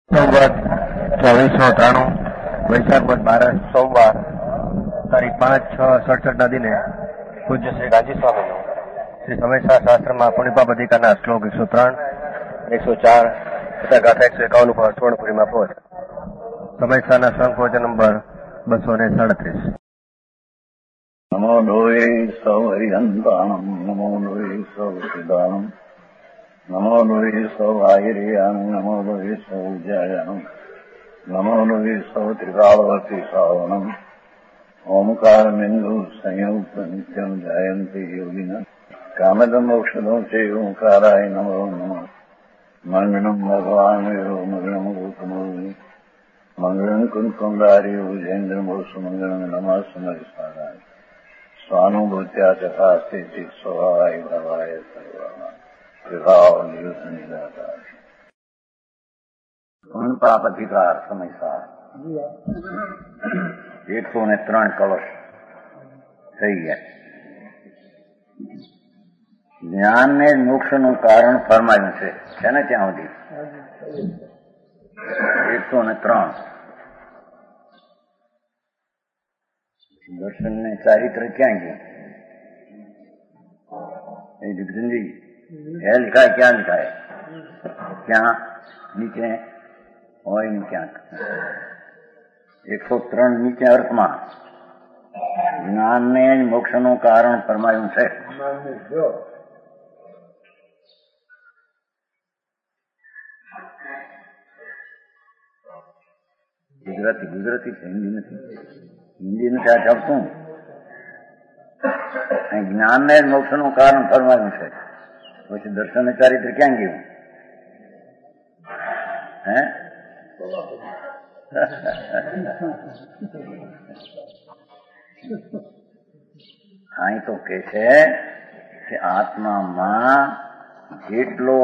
સંવત 2493 વૈશાખ વદ 12 સોમવાર તારીખ 5/6/67 દિને પૂજ્ય શ્રી ગાંધી સ્વામીનું શ્રી સમયસા શાસ્ત્રમાં પુણ્યપાપધિકારના શ્લોક 103, 104 તથા ગાથા 151 પર સુવર્ણપુરીમાં પહોંચ. સમયસાના સંકોચ નંબર 237. નમો લોહે સૌ હરિહંતાણમ, નમો લોહે સૌ સિદ્ધાણમ, નમો લોહે સૌ આયર્યામ, નમો લોહે સૌ જયામ, નમો લોહે સૌ ત્રિકાળવતી શ્રાવણમ, ઓમકાર બિંદુ સંયુક્ત નિત્યમ જયંતી યોગિના કામદમ ઔષધો છે ઓંકારાય નમો નમઃ. મંગળમ ભગવાન મંગળમ ગૌતમો મંગળમ કુંકુંડાર્યો જૈન્દ્રમો સુમંગળમ નમઃ સમયસારાય સ્વાનુભૂત્યા ચકાસ્તે ચિત સ્વભાવાય ભવાય સર્વમાં વિભાવ નિયુદ્ધ નિરાકાર પુણ્યપાપધિકાર સમયસાર 103 કલશ થઈ ગયા. જ્ઞાનને મોક્ષનું કારણ ફરમાયું છે ને ત્યાં સુધી 103. દર્શન ને ચારિત્ર ક્યાં ગયું? એ દીપચંદજી હે લિખાય ક્યાં લિખાય? ક્યાં નીચે હોય ને ક્યાંક 103 નીચે અર્થમાં જ્ઞાનને મોક્ષનું કારણ ફરમાયું છે. ગુજરાતી છે, હિન્દી નથી. હિન્દી નથી આ છપતું. જ્ઞાનને મોક્ષનું કારણ ફરમાયું છે. પછી દર્શન ચારિત્ર ક્યાં ગયું? હે અહીં તો કે છે કે આત્મામાં જેટલો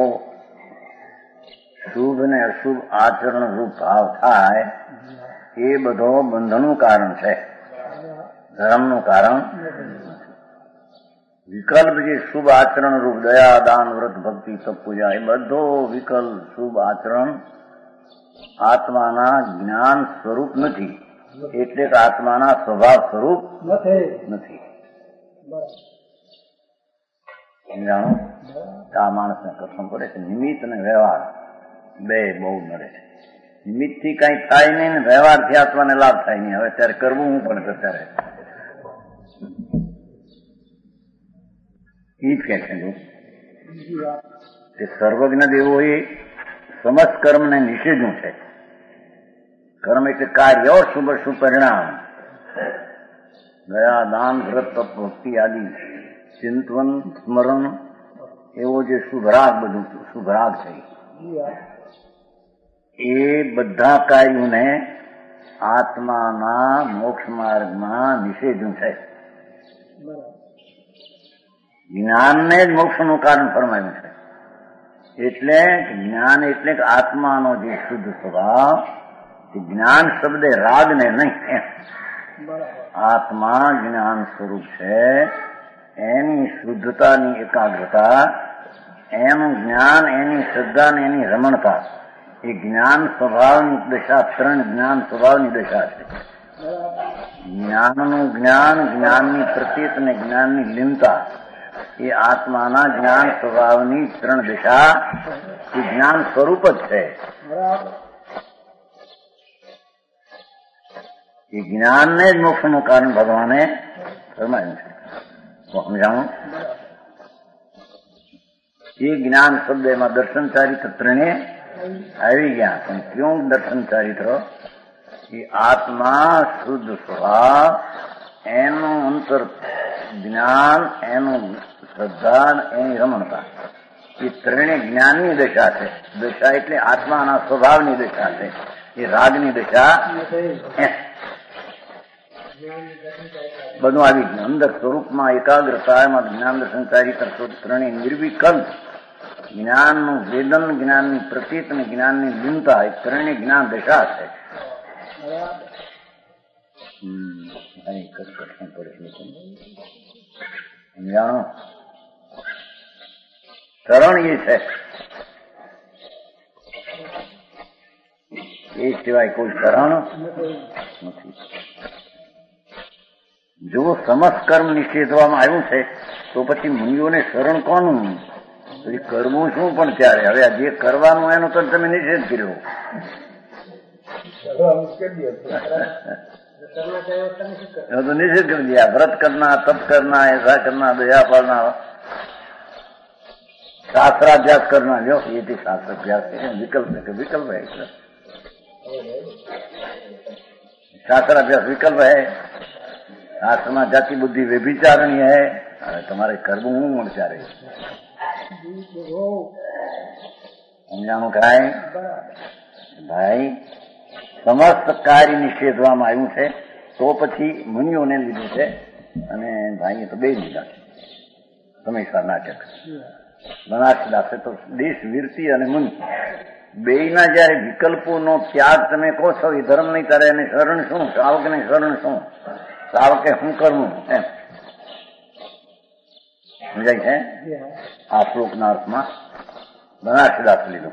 શુભ ને અશુભ આચરણ રૂપ ભાવ થાય એ બધો બંધનનું કારણ છે, ધર્મનું કારણ. વિકલ્પ જે શુભ આચરણ રૂપ દયા, દાન, વ્રત, ભક્તિ, તપ, પૂજા એ બધો વિકલ્પ શુભ આચરણ આત્માના જ્ઞાન સ્વરૂપ નથી, એટલે કે આત્માના સ્વભાવ સ્વરૂપ નથી. જાણો આ માણસને કસમ પડે છે નિમિત્ત અને વ્યવહાર બે બહુ નડે છે. નિમિત્ત થી કઈ થાય નહીં ને વ્યવહાર થી આત્માને લાભ થાય નહીં. હવે ત્યારે કરવું હું પણ અત્યારે એ જ કે છે કે સર્વજ્ઞ દેવોએ સમસ્ત કર્મને નિષેધ્યું છે. કર્મ એટલે કાર્ય, શુભ શુભ પરિણામ, દયા, દાન, વ્રત, તપ, ભક્તિ આદિ ચિંતન, સ્મરણ એવો જે શુભરાગ, બધું શુભરાગ છે એ બધા કાર્યોને આત્માના મોક્ષ માર્ગમાં નિષેધ્યું છે. જ્ઞાનને જ મોક્ષનું કારણ ફરમાયું છે. એટલે જ્ઞાન એટલે કે આત્માનો જે શુદ્ધ સ્વભાવ, જ્ઞાન શબ્દે રાગને નહીં, આત્મા જ્ઞાન સ્વરૂપ છે, એની શુદ્ધતાની એકાગ્રતા, એનું જ્ઞાન, એની શ્રદ્ધા ને એની રમણતા, એ જ્ઞાન સ્વભાવની દશા, 3 જ્ઞાન સ્વભાવની દશા છે. જ્ઞાનનું જ્ઞાન, જ્ઞાનની પ્રતીત અને જ્ઞાનની લીનતા એ આત્માના જ્ઞાન સ્વભાવની 3 દશા એ જ્ઞાન સ્વરૂપ જ છે. એ જ્ઞાનને જ મોક્ષનું કારણ ભગવાને ફરમાયું છે. સમજાણું? એ જ્ઞાન શબ્દ એમાં દર્શન ચારિત્ર 3 આવી ગયા. પણ ક્યું દર્શન ચારિત્ર? એ આત્મા શુદ્ધ સ્વભાવ, એનું અંતર જ્ઞાન, એનું શ્રદ્ધા, એની રમણતા, એ 3 જ્ઞાનની દશા છે. દશા એટલે આત્માના સ્વભાવની દશા છે, એ રાગની દશા. બધું આવી ગયું અંદર સ્વરૂપમાં એકાગ્રતા. એમાં જ્ઞાન દર્શન ચારિત્ર 3 નિર્વિકલ્પ જ્ઞાનનું વેદન, જ્ઞાનની પ્રતીત અને જ્ઞાનની લીનતા એ 3 જ્ઞાન દશા છે. જાણો ચરણ એ છે એ સિવાય કોઈ શરણ નથી. જો સમસ્ત કર્મ નિષેધવામાં આવ્યું છે તો પછી મુનિઓને શરણ કોનું? પછી કરવું શું પણ ત્યારે? હવે આ જે કરવાનું એનો તો તમે નિષેધ કર્યો. तो निषेध कर दिया. व्रत करना, तप करना, ऐसा करना, दया पालना, शास्त्राभ्यास करना. जो ये थी शास्त्राभ्यास विकल्प है. शास्त्राभ्यास विकल्प है. शास्त्र में जाति बुद्धि व्यभिचारणी है. अरे तुम्हारे कर्म हूं मुड़चारे समझाणु काय भाई. સમસ્ત કાર્ય નિષેધવામાં આવ્યું છે તો પછી મુનિઓને લીધું છે અને ભાઈએ તો બે લીધા છે. સમયસર નાટક બનાસદાસે તો દેશ વીરતી અને મુનિ બેયના જયારે વિકલ્પોનો ત્યાગ તમે કહો છો એ ધર્મ નહીં કરે અને શરણ શું? શ્રાવકને શરણ શું? શ્રાવકે શું કરવું એમ સમજાય છે. આ શ્લોકના અર્થમાં બનાસદાસ લીધું.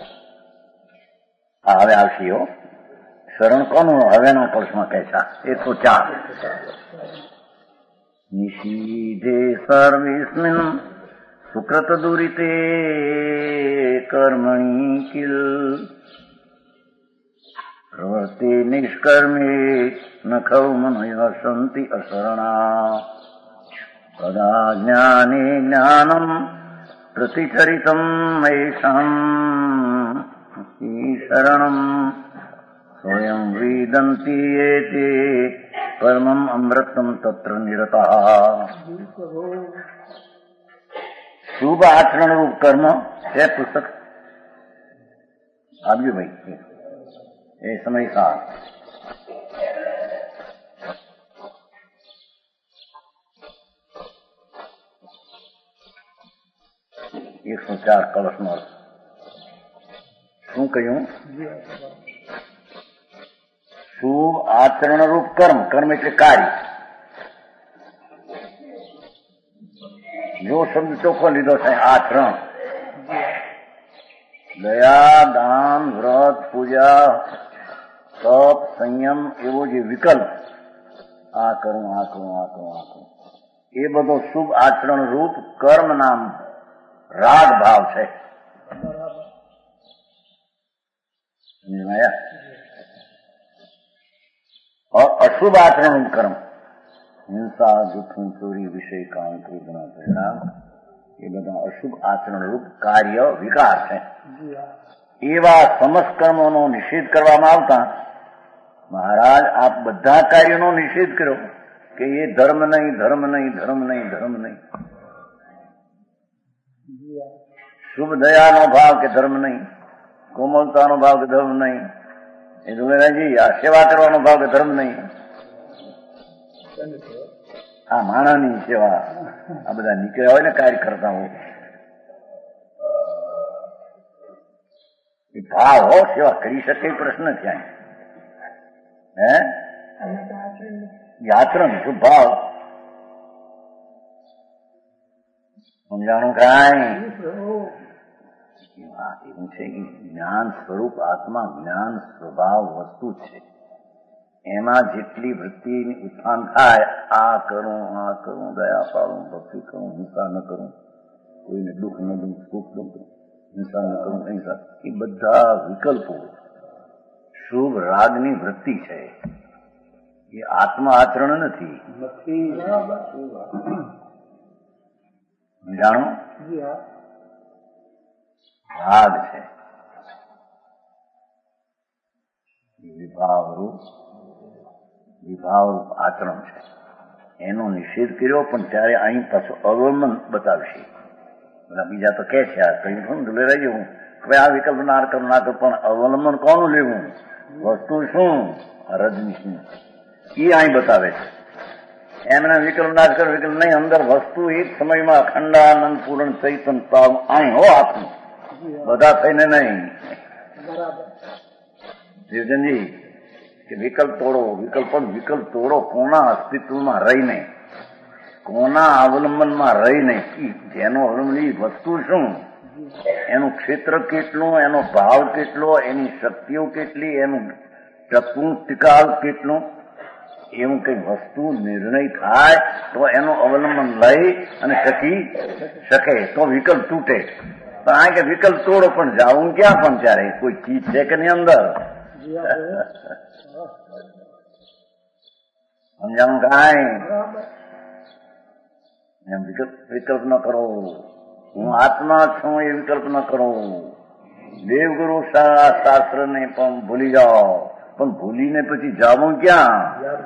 હા હવે આવશે એવો શરણ કોનું? હવેના કૌશમાં કહે છે 104. નિષીધે સર્વેસ્મિન સુકૃત દુરિતે કર્મણિ કિલ પ્રવૃત્તિ નિષ્કર્મે નખૌ મનય સંતિ અશરણા તદા જ્ઞાને જ્ઞાનમ પ્રતિચરિતમ એષામ શરણમ स्वयं वेदन्ति एते परमम् अमृतम् तत्र निरतः. શુભ આચરણ રૂપ કર્મ છે પુસ્તક આવ્યું ભાઈ એ સમય સાર. એકસો 4 કલશનો શું કહ્યું? શુભ આચરણ રૂપ કર્મ. કર્મ એટલે કાર્ય. જો શબ્દ ચોખ્ખો લીધો છે આચરણ. દયા, દાન, વ્રત, પૂજા, તપ, સંયમ એવો જે વિકલ્પ આ કરું આ કરું આ કરું આ કરું એ બધો શુભ આચરણ રૂપ કર્મ નામ રાગ ભાવ છે. અશુભ આચરણ કર્મ હિંસા, જૂઠું, ચોરી, વિષય, કામ, ક્રોધના પરિણામ એ બધા અશુભ આચરણ રૂપ કાર્ય વિકાર છે. એવા સમસ્ત કર્મોનો નિષેધ કરવામાં આવતા મહારાજ આપ બધા કાર્યોનો નિષેધ કર્યો કે એ ધર્મ નહીં, ધર્મ નહીં, ધર્મ નહીં, ધર્મ નહીં. શુભ દયાનો ભાવ કે ધર્મ નહીં, કોમળતાનો ભાવ કે ધર્મ નહીં, એ દુલેરાજી આ સેવા કરવાનો ભાવ કે ધર્મ નહીં, આ માણાની સેવા આ બધા નીકળ્યા હોય ને કાર્ય કરતા હોય એ ભાવ હો સેવા કરી શકે પ્રશ્ન ક્યાં હે આચરણ શું ભાવ સમજાણું કાંઈ એવું છે કે જ્ઞાન સ્વરૂપ આત્મા જ્ઞાન સ્વભાવ વસ્તુ છે. એમાં જેટલી વૃત્તિની ઉત્થાન થાય આ કરું આ કરું, દયા પાડું, ભક્તિ કરું, હિંસા ન કરું, કોઈને દુઃખ ન દઉં, સુખ દઉં, હિંસા ન કરું, હિંસા, એ બધા વિકલ્પો શુભ રાગની વૃત્તિ છે. એ આત્મા આચરણ નથી. જાણો ભાગ છે. વિભાવરૂપ આચરણ છે. એનો નિષેધ કર્યો પણ ત્યારે અહીં પાછું અવલંબન બતાવશે. બધા બીજા તો કે છે આ કઈ શું રહી જવું હવે આ વિકલ્પ ના કરું ના કરું પણ અવલંબન કોનું લેવું, વસ્તુ શું, રજની શું એ અહીં બતાવે છે. એમના વિકલ્પ ના કર વિકલ્પ નહીં, અંદર વસ્તુ એક સમયમાં અખંડાનંદ પૂર્ણ ચૈતન પાવ અહીં હો આપનું બધા થઈને નહીં. દેવજનજી કે વિકલ્પ તોડો, વિકલ્પ તોડો કોના અસ્તિત્વમાં રહીને, કોના અવલંબનમાં રહીને, જેનો અવલંબન વસ્તુ શું એનું ક્ષેત્ર કેટલું, એનો ભાવ કેટલો, એની શક્તિઓ કેટલી, એનું ટકવું ટિકાવ કેટલું, એવું કઈ વસ્તુ નિર્ણય થાય તો એનું અવલંબન લઈ અને ટકી શકે તો વિકલ્પ તૂટે. પણ આ કે વિકલ્પ તોડો પણ જાવું ક્યાં પણ ત્યારે કોઈ ચીજ છે કે નહીં અંદર? સમજાણું કાંઈ? એમ વિકલ્પ ન કરો. હું આત્મા છું એ વિકલ્પ ન કરો. દેવગુરુ શાસ્ત્ર ને પણ ભૂલી જાઓ, પણ ભૂલીને પછી જાવું ક્યાં?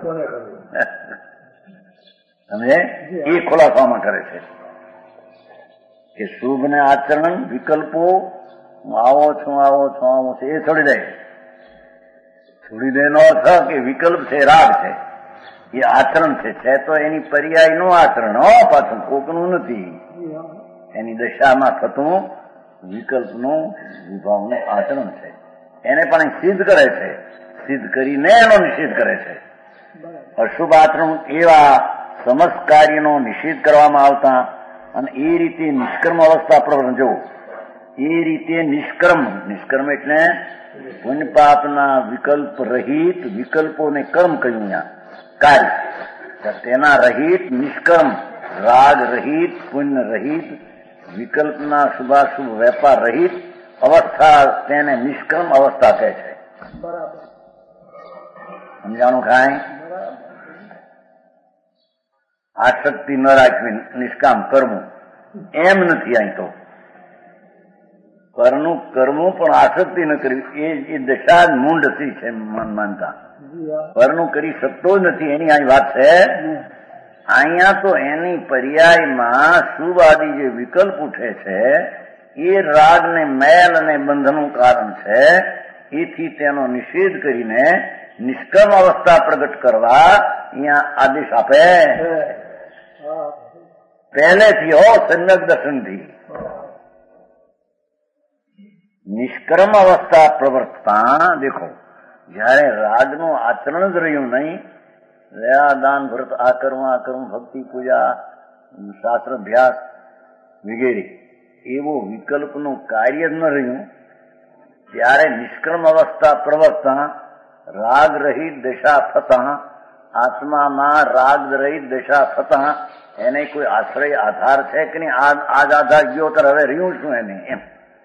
સમજે? એ ખુલાસામાં કરે છે કે શુભ ને આચરણ વિકલ્પો આવો છું આવો છું આવો છે એ છોડી દે. છોડી દે નો અર્થ કે વિકલ્પ છે, રાગ છે, એ આચરણ છે તો એની પર્યાય નું આચરણ, પાછું કોકનું નથી. એની દશામાં થતું વિકલ્પનું વિભાવનું આચરણ છે. એને પણ સિદ્ધ કરે છે, સિદ્ધ કરીને એનો નિષેધ કરે છે. અશુભ આચરણ એવા સમસ્ત કાર્યનો નિષેધ કરવામાં આવતા અને એ રીતે નિષ્કર્મ અવસ્થા પ્રવર્તન જવું. એ રીતે નિષ્કર્મ એટલે પુણ્ય પાપના વિકલ્પ રહિત, વિકલ્પોને કર્મ કહ્યું અહીંયા કાર્ય, તેના રહિત નિષ્કર્મ, રાગ રહિત, પુણ્ય રહિત, વિકલ્પના શુભાશુભ વેપાર રહિત અવસ્થા તેને નિષ્કર્મ અવસ્થા કહે છે. સમજાણું કાંઈ? આસક્તિ ન રાખવી, નિષ્કામ કરવું એમ નથી. અહીં તો કરવું પણ આસક્તિ ન કરવી એ દશા જ મૂંઢથી છે મન માનતા. પરનું કરી શકતો જ નથી એની અહીં વાત છે. અહીંયા તો એની પર્યાયમાં શુભ આદિ જે વિકલ્પ ઉઠે છે એ રાગ ને મેલ અને બંધનનું કારણ છે. એથી તેનો નિષેધ કરીને નિષ્કર્મ અવસ્થા પ્રગટ કરવા અહીંયા આદેશ આપે પહેલેથી. સમ્યક દર્શનથી નિષ્કર્મ અવસ્થા પ્રવર્તતા દેખો. જયારે રાગનું આચરણ જ રહ્યું નહીં, દયા દાન વ્રત આ કરવું ભક્તિ પૂજા શાસ્ત્ર અભ્યાસ વગેરે એવું વિકલ્પનું કાર્ય જ ન રહ્યું, ત્યારે નિષ્કર્મ અવસ્થા પ્રવર્તતા રાગ રહિત દશા થતા, આત્મામાં રાગ રહિત દશા થતા એને કોઈ આશ્રય આધાર છે કે નહીં? આજ આધાર ગયો તો હવે રહ્યું શું એને? એમ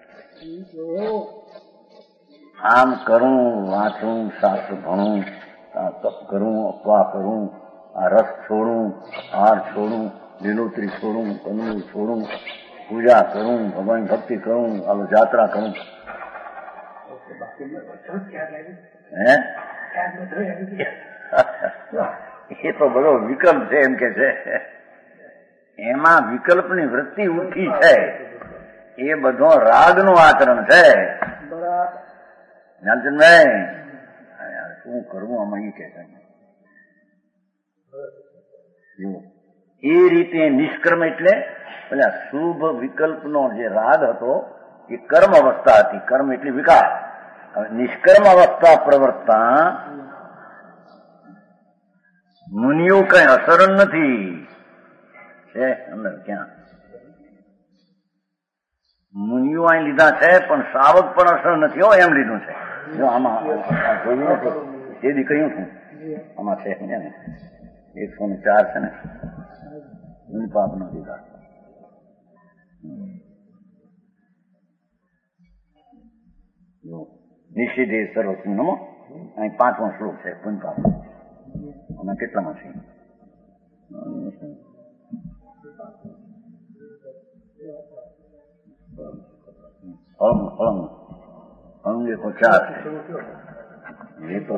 આમ કરું, વાંચું, શાસ્ત્ર ભણું, તપ કરું, અપવા કરું, આ રસ છોડું, હાર છોડું, લીલોતરી છોડું, કંદમૂળ છોડું, પૂજા કરું, ભગવાન ભક્તિ કરું, આલો જાત્રા કરું. એ તો બધો વિકલ્પ છે એમ કે છે. એમાં વિકલ્પની વૃત્તિ ઉઠી છે એ બધો રાગનું આચરણ છે. જ્ઞાનચંદભાઈ શું કરવું આમાં એ કે છે. એ રીતે નિષ્કર્મ એટલે પેલા શુભ વિકલ્પનો જે રાગ હતો એ કર્મ અવસ્થા હતી. કર્મ એટલે વિકાર. નિષ્કર્મ અવસ્થા પ્રવર્તતા મુનિઓ કઈ અસર નથી છે અંદર. ક્યાં મુનિઓ અહીં લીધા છે પણ શ્રાવક પણ અસર નથી હો એમ લીધું છે. જો આમાં જોયું નથી એદી કહ્યું છું આમાં છે ને 104 છે ને પાપ નો અધિકાર. નિષેધે સર્વસ્વ નમો. અહીં 5મો શ્લોક છે પુણ્ય પાપ. અને કેટલામાં છે? હળંગ 104 છે. એ તો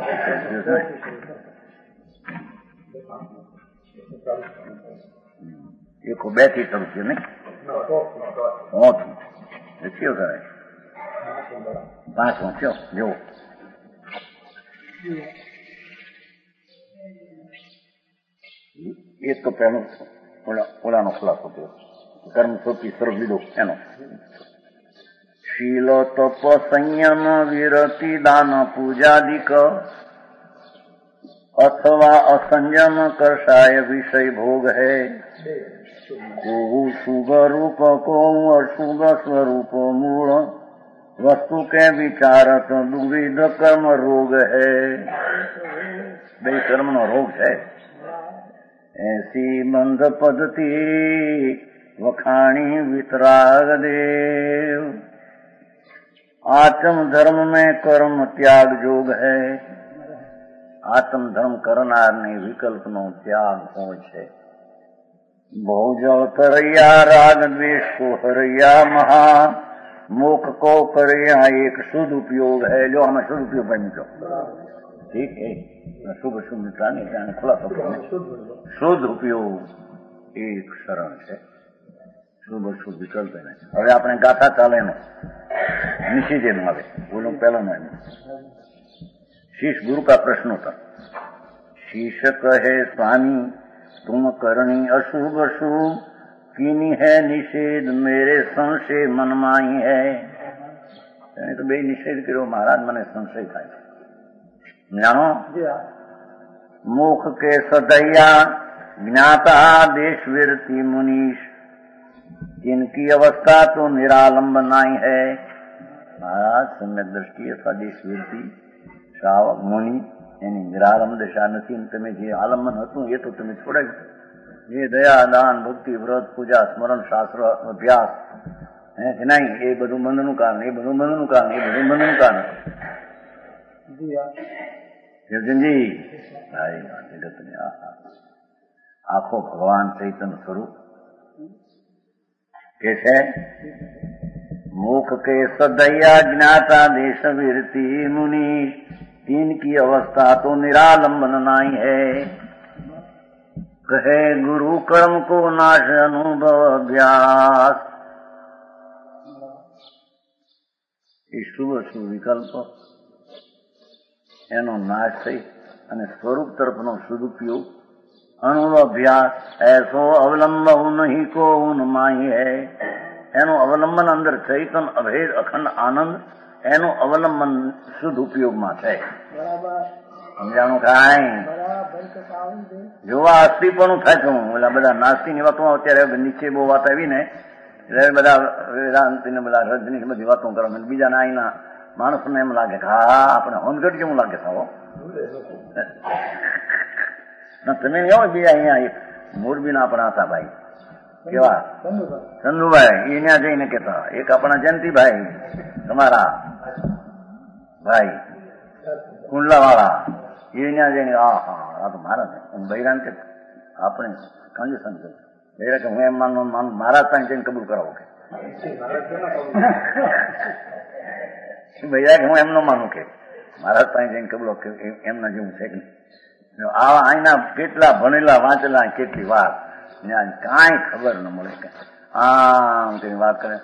એક 2 થી શરૂ થયું ને? કયો કરે 5મો કયો જુઓ. એ તો પહેલું ઓલાનો ખુલાસો થયો. કર્મ સોપી સ્વરૂપ લીધો એનો. શીલ તપ સંયમ વિરતિ દાન પૂજાદિક અથવા અસંયમ કરશાય વિષય ભોગ હૈ. को शुभ रूप को अशुभ स्वरूप मूल वस्तु के विचारत दुविध कर्म रोग है। बे कर्म नो रोग है। ऐसी मंद पद्धति वखाणी वितराग देव। आत्म धर्म में कर्म त्याग जोग है। आत्म धर्म करनार ने विकल्प नो त्याग हो छे। बहुजल करैया राग द्वेष को हरैया महा मोख को करैया एक शुद्ध उपयोग है। जो हमें शुद्ध उपयोग बन जो ठीक है। शुभ शुभ जाने खुला शुद्ध उपयोग एक शरण है। शुभ शुभ विकल्प है। હવે આપણે ગાથા ચાલે ને નિશિજે નું આવે બોલો પહેલો ને शीश गुरु का प्रश्नोत्तर। शीश कहे स्वामी तुम करनी अशुभ शुभ कीनी है निषेध मेरे संशय मनमाई है। तो बे निषेध करो महाराज मने संशय थाय जानो मुख के सदैया ज्ञाता देश वीरती मुनीष इनकी अवस्था तो निरालंबनाई है। महाराज सम्यक दृष्टि अथवा देश वीरती श्रावक मुनि એની નિરાલંબ દશા નથી। તમે જે આલંબન હતું એ તો તમે છોડાયું। જે દયા દાન ભક્તિ વ્રત પૂજા સ્મરણ શાસ્ત્ર અભ્યાસ કે નહીં એ બધું બંધનું કારણ એ બધું બંધનું કારણ એ બધું બંધનું કારણ જી ભાઈ જગતને આખો ભગવાન ચૈતન્ય સ્વરૂપ કે છે मुख के सदैया ज्ञाता देश वीरती मुनि तीन की अवस्था तो निरालंबन नाई है। कहे गुरु कर्म को नाश अनुभव अभ्यास। शुभ शुभ विकल्प एनो नाश थई अने स्वरूप तरफनो सदुपयोग अनुभव अभ्यास ऐसो अवलंब नहीं को उनमाई है। एनो अवलंबन अंदर चैतन अभेद अखंड आनंद एनो अवलंबन शुद्ध उपयोग में है। समझाणु काई जो अस्थिपणु थતું ઓલા બધા નાસ્તી ની વાતો અત્યારે નીચે બહુ વાત આવી ને એટલે બધા વેદાંત ને બધા રજની બધી વાતો કરે બીજા ના આઈના માણસને એમ લાગે કે હા આપણે હોનગઢ કેવું લાગે સાવો ના તમે જો બીજા અહીંયા મોરબીના આપણા હતા ભાઈ કેવા ચંદુભાઈ અહીંયા જઈને કેતા એક આપણા જયંતિભાઈ તમારા ભાઈ કુંડલા વાળા અહીંયા જઈને આ હા આ તો મારા બૈરાન કે આપણે કંજુસન છે બૈરા કે હું એમ માનું મહારાજ પાસે જઈને કબૂલ કરાવો કે બૈરા કે હું એમ ન માનું કે મહારાજ પાસે જઈને કબૂલો એમના જેવું છે કે આવા અહીંના કેટલા ભણેલા વાંચેલા કેટલી વાત કાંઈ ખબર ન મળે કે આમ તેની વાત કરે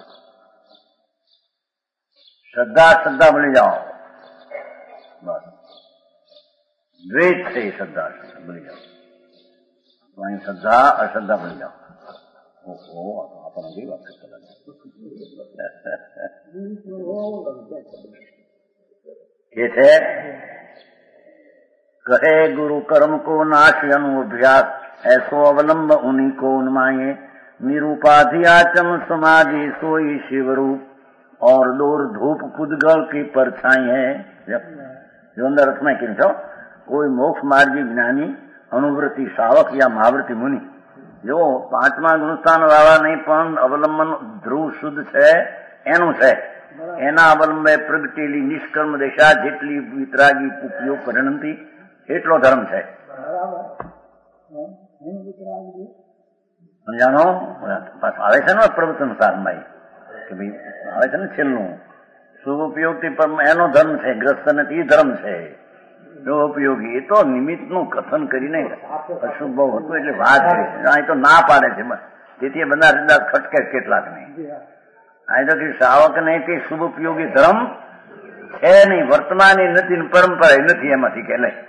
શ્રદ્ધા શ્રદ્ધા ભૂલી જાઓ બસ દ્વેષ છે શ્રદ્ધા શ્રદ્ધા ભૂલી જાઓ અહીં શ્રદ્ધા અશ્રદ્ધા ભૂલી જાઓ ઓહો આપણને કેવી વાત કરતા કે છે कहे गुरु कर्म को नाश अनुभ्यास ऐसो अवलंब उन्हीं को उन्माये निरूपाधि आचम समाधि सोई शिवरूप और दूर धूप पुद्गल की परछाई है। जो अंदर अर्थ में कहते हो कोई मोक्ष मार्गी ज्ञानी अनुवृत्ति श्रावक या महावृत्ति मुनि जो पांचमा गुणस्थान वाला नहीं पण अवलंबन ध्रुव शुद्ध है एनु है एना अवलंबे प्रगटेली निष्कर्म दिशा जेटली वितरागी उपयोग परिणमती એટલો ધર્મ છે સમજાણો આવે છે ને પ્રવચન સારભાઈ કે ભાઈ આવે છે ને છેલ્લું શુભ ઉપયોગથી એનો ધર્મ છે ગ્રસ્ત નથી ધર્મ છે જો ઉપયોગી એ તો નિમિત્તનું કથન કરીને અશુભ હતું એટલે વાત કરી અહીં તો ના પાડે છે તેથી બધા હૃદય ખટકે કેટલાક નહીં અહીં તો શ્રાવક નહીં તે શુભ ઉપયોગી ધર્મ છે નહીં વર્તમાની નથી પરંપરા નથી એમાંથી કે લે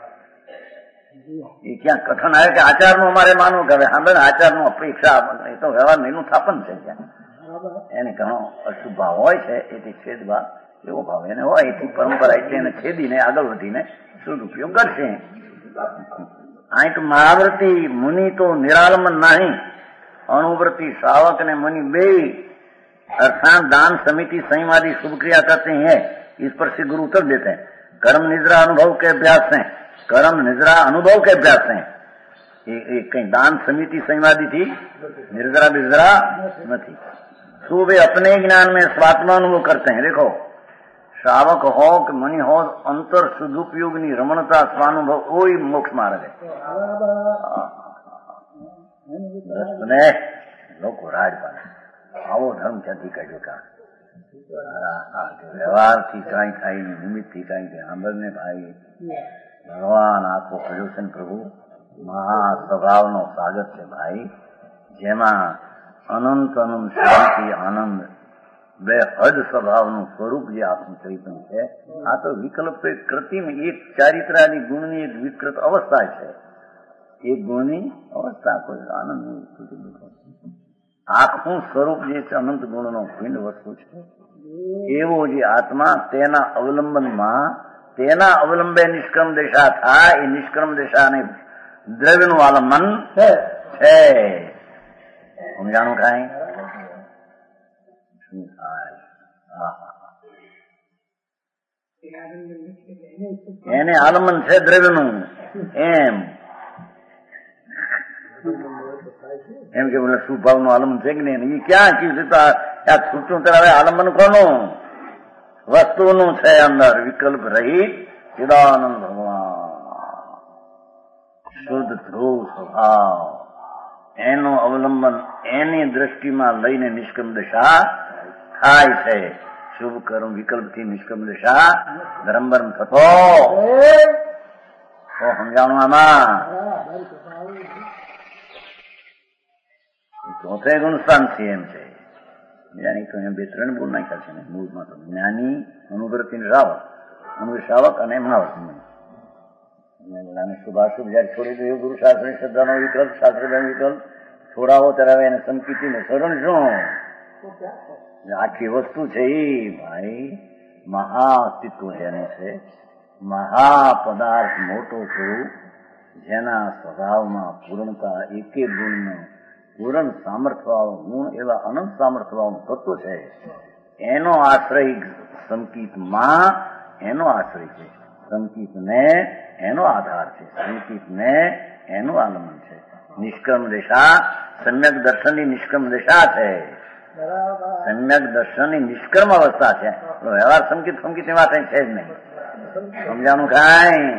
એ ક્યાં કથન આવે કે આચારનું અમારે માનવું કે હવે હા આચારનું અપેક્ષા એ તો વ્યવહાર એનું સ્થાપન છે ત્યાં એને ઘણો અશુભ ભાવ હોય છે એથી છેદભાવ એવો ભાવ એને હોય એથી પરંપરા એટલે એને છેદીને આગળ વધીને શુદ્ધ ઉપયોગ કરશે અહીં તો મહાવૃત્તિ મુનિ તો નિરાલંબન નહીં अणुव्रती श्रावक ने मुनि बे अर्थात दान समिति संयमादि शुभ क्रिया करते हैं। इस पर श्री गुरु उत्तर देते हैं, कर्म निद्रा अनुभव के अभ्यास हैं, कर्म निद्रा अनुभव के अभ्यास हैं। कहीं दान समिति संयमादि थी, निर्जरा बिजरा न थी। सुबह अपने ज्ञान में स्वात्मानुभव करते हैं। देखो, श्रावक हो कि मुनि हो, अंतर सदुपयोगनी रमणता स्वानुभव वही मोक्ष मार्ग है। લોકો રાજપાલ આવો ધર્મ ક્યાંથી કાઢ્યો? કા વ્યવહારથી કાંઈ થાય, નિમિત્તથી કાંઈ થાય. સાંભળને ભાઈ, ભગવાન આખો કર્યો છે ને પ્રભુ, મહાસ્વભાવનો સાગર છે ભાઈ, જેમાં અનંત અનંત શાંતિ આનંદ બે હદ સ્વભાવનું સ્વરૂપ જે આપણું ચૈતન્ય છે. આ તો વિકલ્પ કૃતિમ એક ચારિત્રાની ગુણની એક વિકૃત અવસ્થા છે. એક ગુણની અવસ્થા, કોઈ આનંદની આખું સ્વરૂપ જે છે અનંત ગુણનો ભિન્ન વસ્તુ છે. એવો જે આત્મા તેના અવલંબનમાં, તેના અવલંબે નિષ્ક્રમ દિશા થાય. એ નિષ્ક્રમ દિશાને દ્રવ્યનું આલંબન છે. સમજાણું કાંઈ? શું થાય? એને આલંબન છે દ્રવ્યનું. એમ કે બોલે સુભાવનું આલંબન છે કે નહીં? એ ક્યાં કીધું? તો આ છૂટું તરાવે આલંબન કોનું? વસ્તુનું છે. અંદર વિકલ્પ રહિત ચિદાનંદ ભગવાન, શુદ્ધ ધ્રુવ સ્વભાવ, એનું અવલંબન એની દ્રષ્ટિમાં લઈને નિષ્ક્રમ દશા થાય છે. શુભ કર્મ વિકલ્પથી નિષ્ક્રમ દશા ધર્મબર્મ થતો. તો સમજાણું આમાં? ચોથે ગુણસ્થાન છે એમ છે. જ્ઞાની તો એમ બે ત્રણ ગુણ નાખ્યા છે ને મૂળમાં તો. જ્ઞાની, અનુવૃત્તિ શ્રાવક, શ્રાવક અને મહાવર્ત. શુભાશુભ જયારે છોડી દો, ગુરુ શાસ્ત્ર શ્રદ્ધાનો વિકલ્પ, શાસ્ત્ર વિકલ્પ છોડાવો ત્યારે એને સંકિતિને શરણ શું? આખી વસ્તુ છે એ ભાઈ મહાઅસ્તિત્વ જેનું છે, મહાપદાર્થ મોટો સ્વરૂપ, જેના સ્વભાવમાં પૂર્ણતા, એકે ગુણનો પૂર્ણ સામર્થ્યવાળો ગુણ, એવા અનંત સામર્થ્યવાળું તત્વ છે. એનો આશ્રય સંકિતમાં, એનો આશ્રય છે. સંકિતને એનો આધાર છે, સંકિતને એનું આલંબન છે. નિષ્ક્રમ દિશા સમ્યક દર્શનની નિષ્ક્રમ દિશા છે. સમ્યક દર્શનની નિષ્ક્રમ અવસ્થા છે. વ્યવહાર સંકિત સંકિતની વાત અહીં છે જ નહીં. સમજાનું કાંઈ?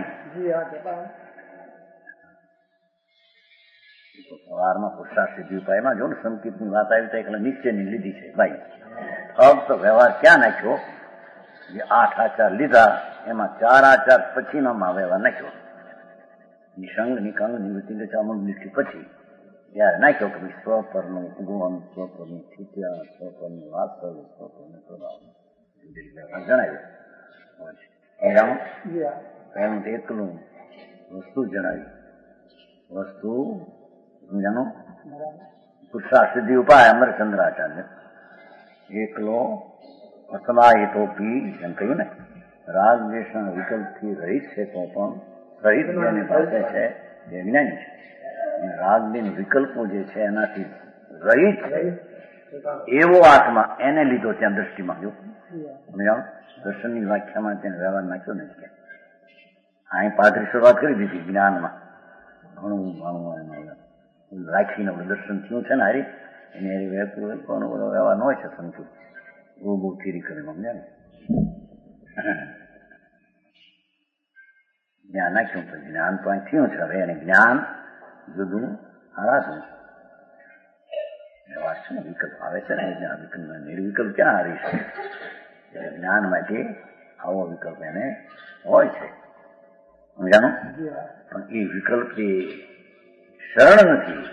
સવારમાં પુરુષાર્થ સિદ્ધિ ઉપાયમાં જો ને સંકિતની વાત આવી તો એટલે નિશ્ચયની લીધી છે ભાઈ. ફક્ત વ્યવહાર ક્યાં નાખ્યો? જે 8 આચાર લીધા એમાં 4 આચાર પછીનામાં વ્યવહાર નાખ્યો. નિસંગ, નિકંગ, નિવૃત્તિ, નિષ્ઠિ પછી ત્યારે નાખ્યો કે સ્વપરનું ગુણ, સ્વપરનું સ્થિત્યા, સ્વપરનું વાસ્તવ્ય, સ્વપરનું સ્વભાવ જણાવ્યું. એનું એકલું વસ્તુ જણાવી. વસ્તુ સમજાનું? પુરુષાર્થ સિદ્ધિ ઉપાય અમરચંદ્રાચાર્ય એકલો અસમાહિતોપી એમ કહ્યું ને, રાગ દ્વેષના વિકલ્પથી રહિત છે તો પણ રહિત જેની પાસે છે તે જ્ઞાની છે. રાગબીન વિકલ્પો જે છે એનાથી રહિત છે એવો આત્મા, એને લીધો ત્યાં દ્રષ્ટિમાં. જો સમજાવો, દર્શનની વ્યાખ્યામાં તેને વ્યવહાર નાખ્યો નથી કે અહીં પાદરી શરૂઆત કરી દીધી જ્ઞાનમાં. ઘણું રાખીને દર્શન થયું છે ને હારી, એને ઘણો બધો વ્યવહાર ન હોય છે સંતુલ. બહુ થીરી કરી સમજ્યા ને. જ્ઞાન નાખ્યું તો જ્ઞાન તો અહીં થયું છે. હવે એને જ્ઞાન જુદું હારાશું વ્યવહાર છે ને, વિકલ્પ આવે છે ને, વિકલ્પ નિર્વિકલ્પ ક્યાં હારી છે? જ્ઞાન માટે આવો વિકલ્પ એને હોય છે. સમજાનું? પણ એ વિકલ્પ એ શરણ નથી.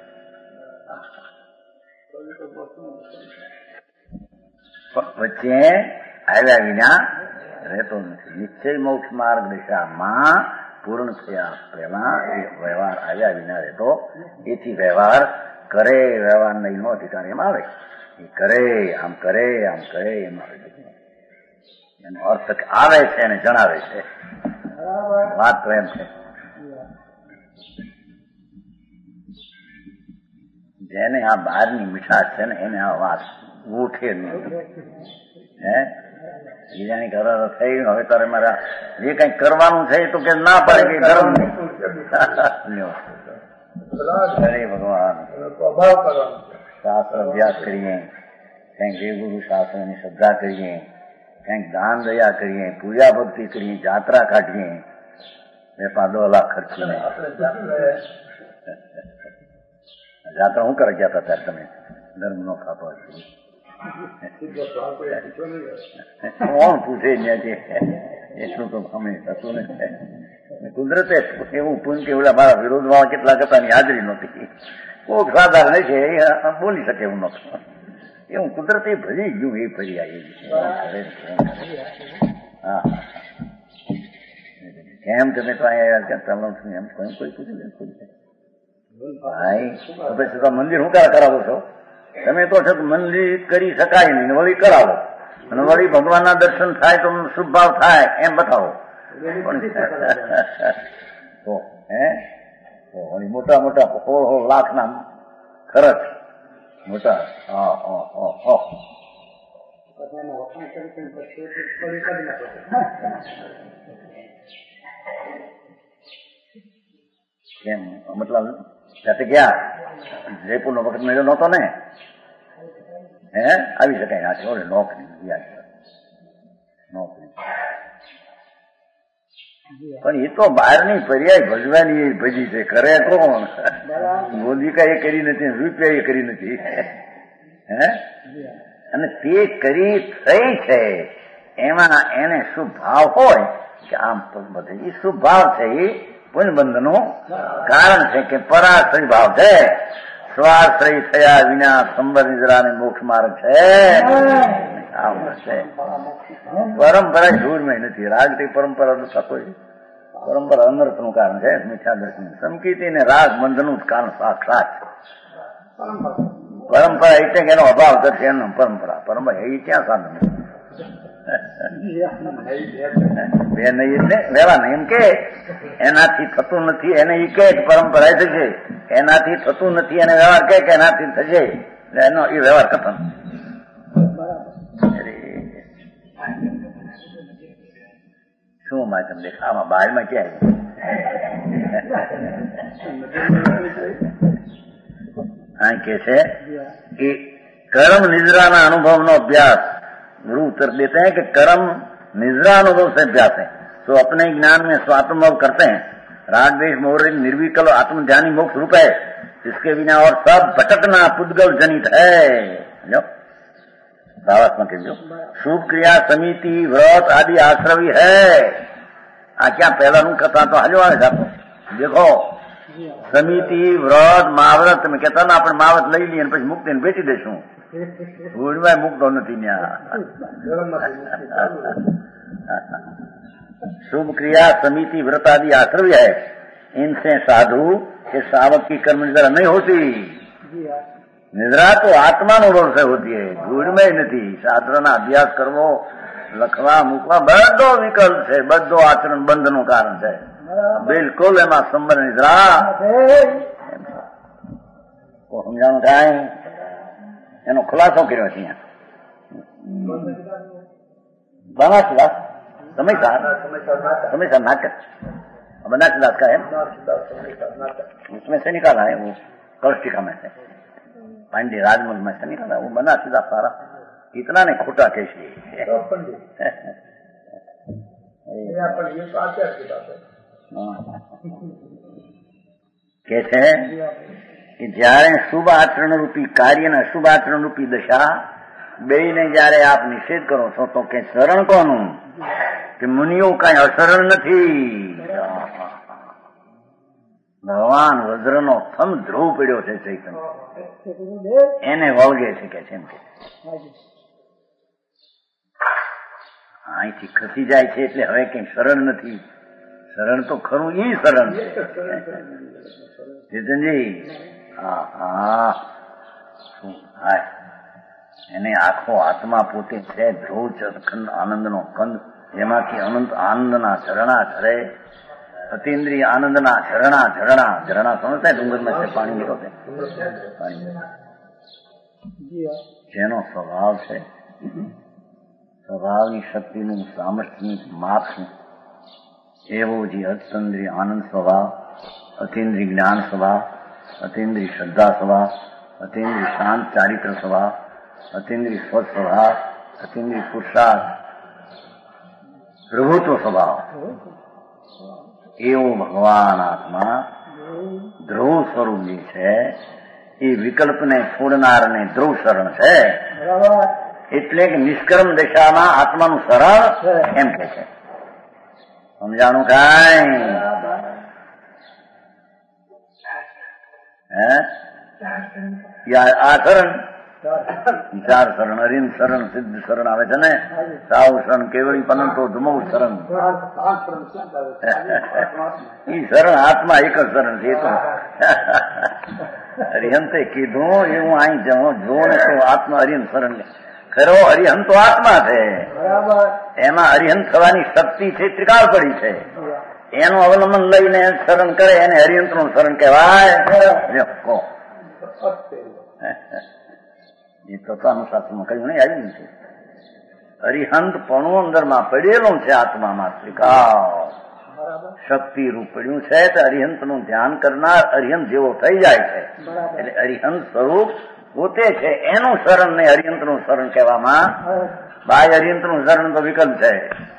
વચ્ચે આવ્યા વિના રહેતો નથી. નિશ્ચય મોક્ષ માર્ગ દિશામાં પૂર્ણ થયા પહેલા એ વ્યવહાર આવ્યા વિના રહેતો. એથી વ્યવહાર કરે, વ્યવહાર નહીં નો અધિકાર એમ આવે. એ કરે, આમ કરે, આમ કરે, એમ આવે. એનો અર્થ આવે છે અને જણાવે છે. વાત તો એમ છે. જેને આ બહારની મીઠાશ છે ને એને આ વાત ઉઠે નહીં. હે એ જાણી ઘર થઈ ગયું, હવે તારે મારા જે કઈ કરવાનું છે તો કે ના પડે કે ધર્મ નહીં. હરે ભગવાન, શાસ્ત્ર અભ્યાસ કરીએ, કંઈક દેવગુરુ શાસ્ત્રની શ્રદ્ધા કરીએ, કંઈક દાન દયા કરીએ, પૂજા ભક્તિ કરીએ, જાત્રા કાઢીએ, 2-5 લાખ ખર્ચીને. જાત્રા શું કરે ગયા હતા ત્યારે તમે? ધર્મ નો ખાપો કોણ પૂછે એટલું તો અમે થતું ને. કુદરતે એવું પૂછ્યું કે ઓલા મારા વિરોધમાં કેટલા કરતાની હાજરી નહોતી. કોઈક સાધારણ છે એ બોલી શકે એવું નહોતું. એવું કુદરતે ભરી ગયું, એ ભરી આવી. હા, કેમ તમે તો અહીંયા એમ કોઈ પૂછી લે ભાઈ, પછી તો મંદિર હું ક્યારે કરાવો છો? તમે તો છો મંદિર કરી શકાય નહીં, વળી કરાવો, અને વળી ભગવાનના દર્શન થાય તો શુભ ભાવ થાય એમ બતાવો. મોટા મોટા 16 લાખના ખર્ચ, મોટા. કેમ મતલબ જાતે ગયા જયપુર નો વખત મેળ્યો નહોતો ને? હે આવી શકાય ના છે નોકરી પણ એ તો બહારની પર્યાય ભજવાની એ ભજી છે. કરે કોણ? મોદી કઈ કરી નથી, રૂપિયા એ કરી નથી. હે અને તે કરી થઈ છે એમાં એને શું ભાવ હોય કે આમ બધે એ શુભ ભાવ છે, એ પુણ્યબંધનું કારણ છે કે પરાશ્રય ભાવ છે. સ્વાશ્રય થયા વિના સંબર નિદ્રાને મોક્ષ માર્ગ છે. આમ છે પરંપરા ધૂળમાં નથી. રાગ તે પરંપરા તો થતો પરંપરા અનર્થનું કારણ છે. મીઠા દર્શન સંકીર્તિ ને રાગ બંધનું જ કારણ સાક્ષાત. પરંપરા એટલે કે એનો અભાવ કરશે એનો પરંપરા એ ક્યાં સાધન બે નહીં એટલે લેવા નહીં એમ કે એનાથી થતું નથી એને એ કે પરંપરા થશે, એનાથી થતું નથી એને વ્યવહાર કે એનાથી થશે એનો એ વ્યવહાર કથન. શું માં તમને આમાં બહારમાં ક્યાં આ કે છે कि कर्म निद्रा ना अनुभव नो अभ्यास, गुरु उत्तर देते हैं कि कर्म निद्रा अनुभव से अभ्यास है. तो अपने ज्ञान में स्वात्मभाव करते हैं. राग द्वेष मोह निर्विकल आत्म ध्यानी मोक्ष रूप है, जिसके बिना और सब भटकना पुद्गल जनित है. जो भावात्मा के जो शुभ क्रिया समिति व्रत आदि आश्रवी है. आ क्या पहला नु कथा तो हजवा जातो देखो સમિતિ વ્રત મહાવ્રત તમે કહેતા ને આપણે મહાવ્રત લઈ લઈએ પછી મુક્તિ ને બેચી દઈશું. ભૂલમાં મુક્તો નથી ત્યાં. शुभ क्रिया समिति व्रत आदि आश्रय है. इनसे साधु के सावक की कर्म निद्रा नहीं होती. निद्रा तो आत्मानुभव से होती है, भूल में ही नहीं. शास्त्र ना अभ्यास करवो, लखवा मूकवा બધો વિકલ્પ છે, બધો આચરણ બંધનું કારણ છે. બિલકુલ એમાં સંબર નિદ્રા સમજાણું થાય એનો ખુલાસો કર્યો છે અહીંયા. बनारसीदास समय नाटक बनारसीदास का है, उसमें से निकाला है वो कौष्टिका में से, पांडे राजमल में से निकाला वो बनारसीदास सारा. इतना नहीं खोटा कैसे કે છે કે જયારે શુભ આચરણ રૂપી કાર્ય ને અશુભ આચરણ રૂપી દશા બેયને જયારે આપ નિષેધ કરો છો તો કે શરણ કોનું? કે મુનિઓ કઈ અશરણ નથી. ભગવાન વજ્રનો થમ ધ્રુવ પડ્યો છે ચૈતન્ય, એને વળગે છે કે છે એમ કે અહીંથી ખસી જાય છે એટલે હવે કઈ શરણ નથી. શરણ તો ખરું ઈ શરણ છે ચેતનજી. એને આખો આત્મા પોતે છે ધ્રુવ ખંડ આનંદનો કંદ, જેમાંથી અનંત આનંદના ઝરણા ઝરે અતિન્દ્રિય આનંદના ઝરણા ઝરણા ઝરણા સમજતા ડુંગરમાં છે પાણી નીકળશે પાણી જેનો સ્વભાવ છે સ્વભાવની શક્તિનું સામર્થ્યનું માપ શું એવો જે અતિન્દ્રિય આનંદ સ્વભાવ અતિન્દ્રિય જ્ઞાન સ્વભાવ અતિન્દ્રિય શ્રદ્ધા સ્વભાવ અતિન્દ્રિય શાંત ચારિત્ર સ્વભાવ અતિન્દ્રિય સ્વચ્છ સ્વભાવ અતિન્દ્રિય પુરુષાર્થ પ્રભુત્વ સ્વભાવ એવો ભગવાન આત્મા ધ્રુવ સ્વરૂપ જે છે એ વિકલ્પને છોડનારને ધ્રુવ શરણ છે એટલે કે નિષ્કર્મ દશામાં આત્માનું શરણ એમ કે છે. સમજાણું કાંઈ? આ શરણ ચાર શરણ અરિંદ શરણ સિદ્ધ શરણ આવે છે ને સાવ શરણ કેવળી પનંતો ધુમવ શરણ ઈ શરણ આત્મા એક જ શરણ છે. તો અરિહંતે કીધું એવું અહીં જો ને તો આત્મા અરિહંત શરણ ખરો અરિહંત તો આત્મા છે. એમાં અરિહંત થવાની શક્તિ છે ત્રિકાળ પડી છે. એનું અવલંબન લઈને શરણ કરે એને અરિહંત નું શરણ કહેવાય. એ તો શાસ્ત્રમાં કહ્યું નહીં આવ્યું છે. અરિહંત પણ અંદરમાં પડેલું છે આત્મામાં ત્રિકાળ શક્તિ રૂપ પડ્યું છે. તો અરિહંત નું ધ્યાન કરનાર અરિહંત જેવો થઈ જાય છે. એટલે અરિહંત સ્વરૂપ પોતે છે એનું શરણ ને અરિહંત નું શરણ કહેવામાં. બાહ્ય અરિહંત નું શરણ તો વિકલ્પ છે.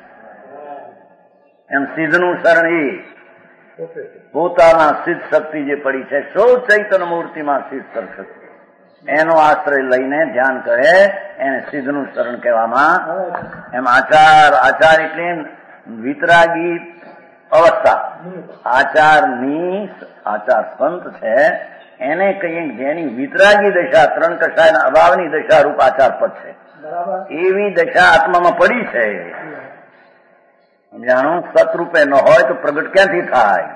એમ સિદ્ધ નું શરણ એ પોતાના સિદ્ધ શક્તિ જે પડી છે સૌ ચૈતન્ય મૂર્તિમાં સિદ્ધ શક્તિ એનો આશ્રય લઈને ધ્યાન કરે એને સિદ્ધ નું શરણ કહેવામાં. એમ આચાર એટલે વિતરાગી અવસ્થા આચાર સંત છે એને કહીએ જેની વિતરાગી દશા ત્રણ કષાયના અભાવની દશા રૂપ આચાર પદ છે એવી દશા આત્મામાં પડી છે. સમજાણું? સતરૂપે ન હોય તો પ્રગટ ક્યાંથી થાય?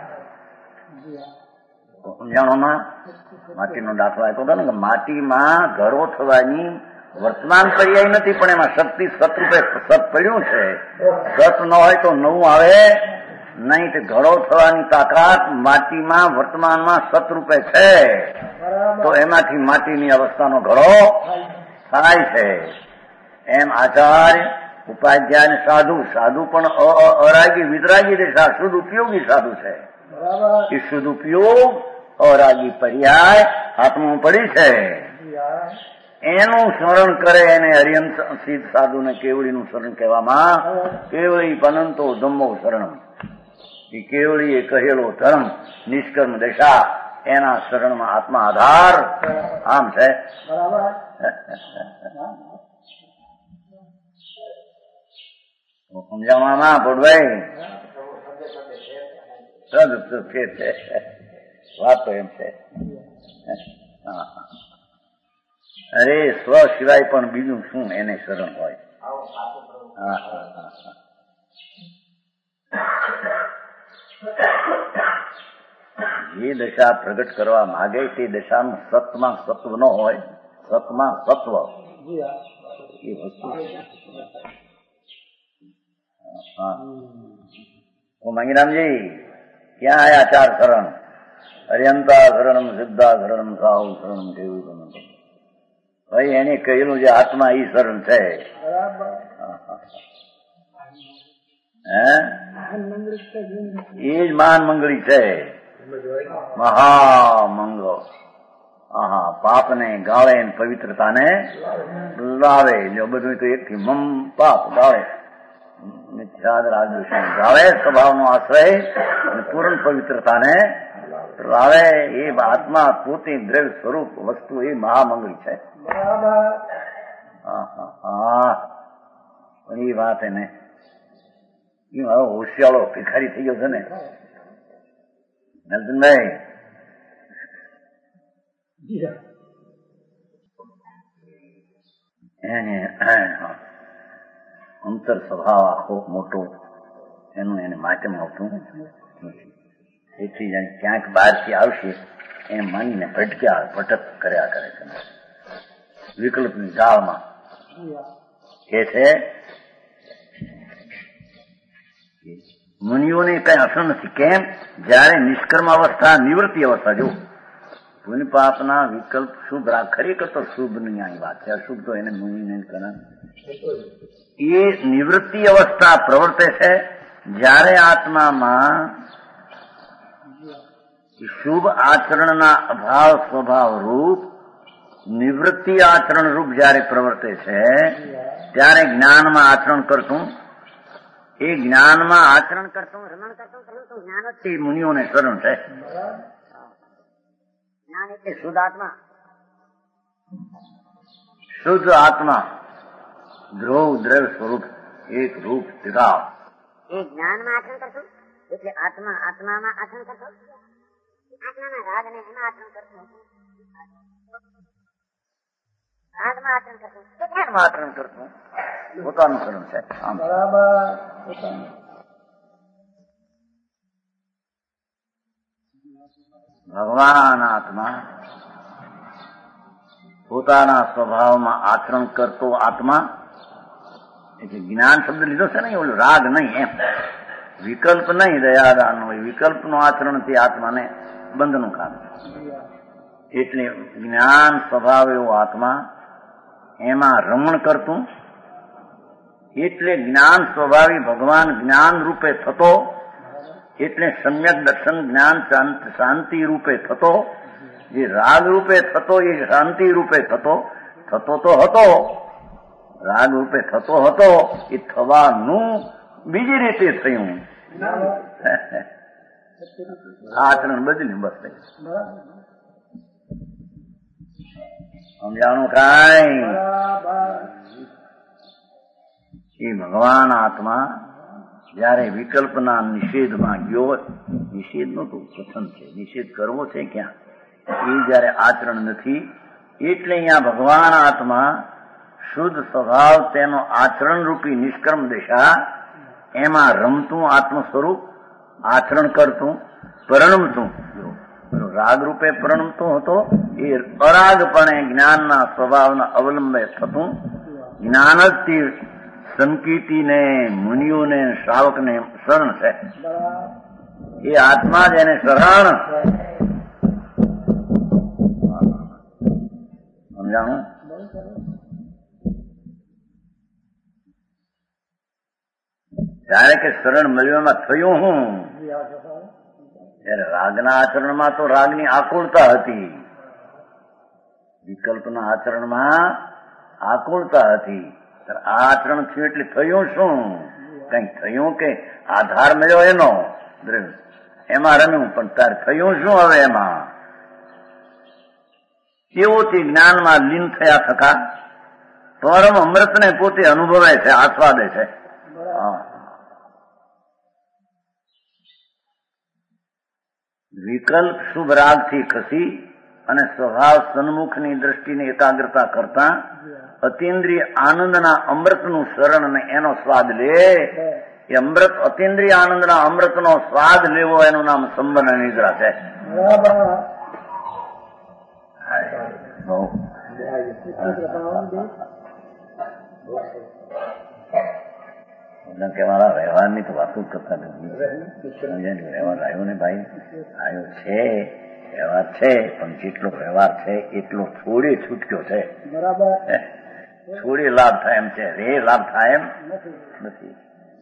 સમજાણોમાં માટીનો દાખલો આપ્યો હતો ને કે માટીમાં ઘરો થવાની વર્તમાન પર્યાય નથી પણ એમાં શક્તિ સતરૂપે સત પડ્યું છે. સત ન હોય તો નવું આવે નહીં. તે ઘડો થવાની તાકાત માટીમાં વર્તમાનમાં સતરૂપે છે તો એમાંથી માટીની અવસ્થાનો ઘડો થાય છે. એમ આચાર્ય ઉપાધ્યાય અને સાધુ પણ અરાગી વિતરાગી દશા શુદ્ધ ઉપયોગી સાધુ છે. એ શુદ્ધ ઉપયોગ અરાગી પર્યાય હાથમાં પડી છે. એનું સ્મરણ કરે એને અરિહંત સિદ્ધ સાધુ ને કેવળીનું શરણ કહેવામાં. કેવળી પનંતો ધમ્મો શરણ એ કેવળી એ કહેલો ધર્મ નિષ્કર્મ દશા એના શરણમાં આત્મા આધાર આમ છે. સમજાવવામાં ભોળભાઈ વાત તો એમ છે. અરે સ્વ સિવાય પણ બીજું શું એને શરણ હોય? જે દશા પ્રગટ કરવા માગે તે દશાનું સત્વમાં સત્વ ન હોય, સતમાં સત્વ એ વસ્તુ. મંગીરામજી ક્યાં આયા ચાર શરણ? અરિહંતા શરણમ સિદ્ધા શરણમ સાહુ શરણમ કેવું ભાઈ એને કહેલું જે આત્મા ઈ શરણ છે. એ જ મહાન મંગળી છે. મહામંગળ. પાપને ગાળે પવિત્રતાને લાવે. જો બધું તો એકથી મમ પાપ ગાળે ગાળે સ્વભાવનો આશ્રય અને પૂર્ણ પવિત્રતાને લાવે. એ આત્મા પોતે દ્રવ્ય સ્વરૂપ વસ્તુ એ મહામંગળી છે. પણ એ વાત એને મારો હોશિયાળો ભિખારી થઈ ગયો છે ને નરસિંહભાઈ. એને અંતર સ્વભાવ આખો મોટો એનું એને માધ્યમ આવતું એથી ક્યાંક બહારથી આવશે એમ માનીને ભટક કર્યા કરે છે. વિકલ્પની જાળમાં એ છે મુનિઓને કઈ અસર નથી. કેમ? જયારે નિષ્કર્મ અવસ્થા, નિવૃત્તિ અવસ્થા, જો પુણ્ય પાપના વિકલ્પ શુભ રાગ, ખરેખર તો શુભ ની આ વાત છે, અશુભ તો એને મુનિને કરે. એ નિવૃત્તિ અવસ્થા પ્રવર્તે છે જ્યારે આત્મામાં શુભ આચરણના અભાવ સ્વભાવ રૂપ નિવૃત્તિ આચરણ રૂપ જયારે પ્રવર્તે છે ત્યારે જ્ઞાનમાં આચરણ કરતું, એ જ્ઞાનમાં આચરણ કરતું રમણ કરતું જ્ઞાન જ છે. મુનિઓને શરણ છે. જ્ઞાન એટલે શુદ્ધ આત્મા, શુદ્ધ આત્મા, ધ્રુવ દ્રવ્ય સ્વરૂપ એક રૂપ ત્રિકાળ. એ જ્ઞાનમાં આચરણ કરતું એટલે આત્મામાં આચરણ કરતું, આત્માના રાગ ને એમાં આચરણ કરતું, રાગમાં આચરણ કરતું, જ્ઞાનમાં આચરણ કરતું, પોતાનું શરણ છે. ભગવાન આત્મા પોતાના સ્વભાવમાં આચરણ કરતો આત્મા એટલે જ્ઞાન શબ્દ લીધો છે ને, ઓલું રાગ નહીં, એમ વિકલ્પ નહીં, દયાદાન હોય. વિકલ્પનું આચરણથી આત્માને બંધનું કામ. એટલે જ્ઞાન સ્વભાવ એવો આત્મા એમાં રમણ કરતું, એટલે જ્ઞાન સ્વભાવી ભગવાન જ્ઞાન રૂપે થતો, એટલે સમ્યક દર્શન જ્ઞાન શાંતિ રૂપે થતો, જે રાગ રૂપે થતો એ શાંતિ રૂપે થતો તો હતો, રાગ રૂપે થતો હતો, એ થવાનું બીજી રીતે થયું. આચરણ બદલ્યું, બસ સમજાણું કાંઈ? એ ભગવાન આત્મા જયારે વિકલ્પના નિષેધમાં ગયો, નિષેધ નો તો કથન છે, નિષેધ કરવો છે ક્યાં? એ જયારે આચરણ નથી, એટલે અહીંયા ભગવાન આત્મા શુદ્ધ સ્વભાવ તેનો આચરણ રૂપી નિષ્કર્મ દિશા એમાં રમતું આત્મ સ્વરૂપ આચરણ કરતું, પરણમતું, રાગ રૂપે પરણમતો હતો, એ અરાગપણે જ્ઞાનના સ્વભાવના અવલંબે થતું, જ્ઞાન જ તે સંકીર્તિને મુનિઓને શ્રાવકને શરણ છે. એ આત્મા જ એને શરણ. સમજાણું? ત્યારે કે શરણ મળ્યું એમાં થયું હું? ત્યારે રાગના આચરણમાં તો રાગની આકુળતા હતી, વિકલ્પના આચરણમાં આકુળતા હતી. આ આચરણ થયું એટલે થયું શું? કઈક થયું કે આધાર મળ્યો એનો, એમાં રમ્યું, પણ તાર થયું શું હવે એમાં? તેઓથી જ્ઞાનમાં લીન થયા થતા પરમ અમૃતને પોતે અનુભવે છે, આસ્વાદે છે. વિકલ્પ શુભ રાગથી ખસી અને સ્વભાવ સન્મુખની દ્રષ્ટિની એકાગ્રતા કરતા અતિન્દ્રિય આનંદના અમૃતનું શરણ અને એનો સ્વાદ લે. એ અમૃત, અતિન્દ્રિય આનંદના અમૃતનો સ્વાદ લેવો, એનું નામ સંબંધ નિદ્રા છે. કે મારા વ્યવહારની તો વાતો કરતા નથી. વ્યવહાર આવ્યો ને ભાઈ, આવ્યો છે, વ્યવહાર છે, પણ જેટલો વ્યવહાર છે એટલો થોડી છૂટક્યો છે. બરાબર, થોડી લાભ થાય એમ છે, રે લાભ થાય એમ નથી.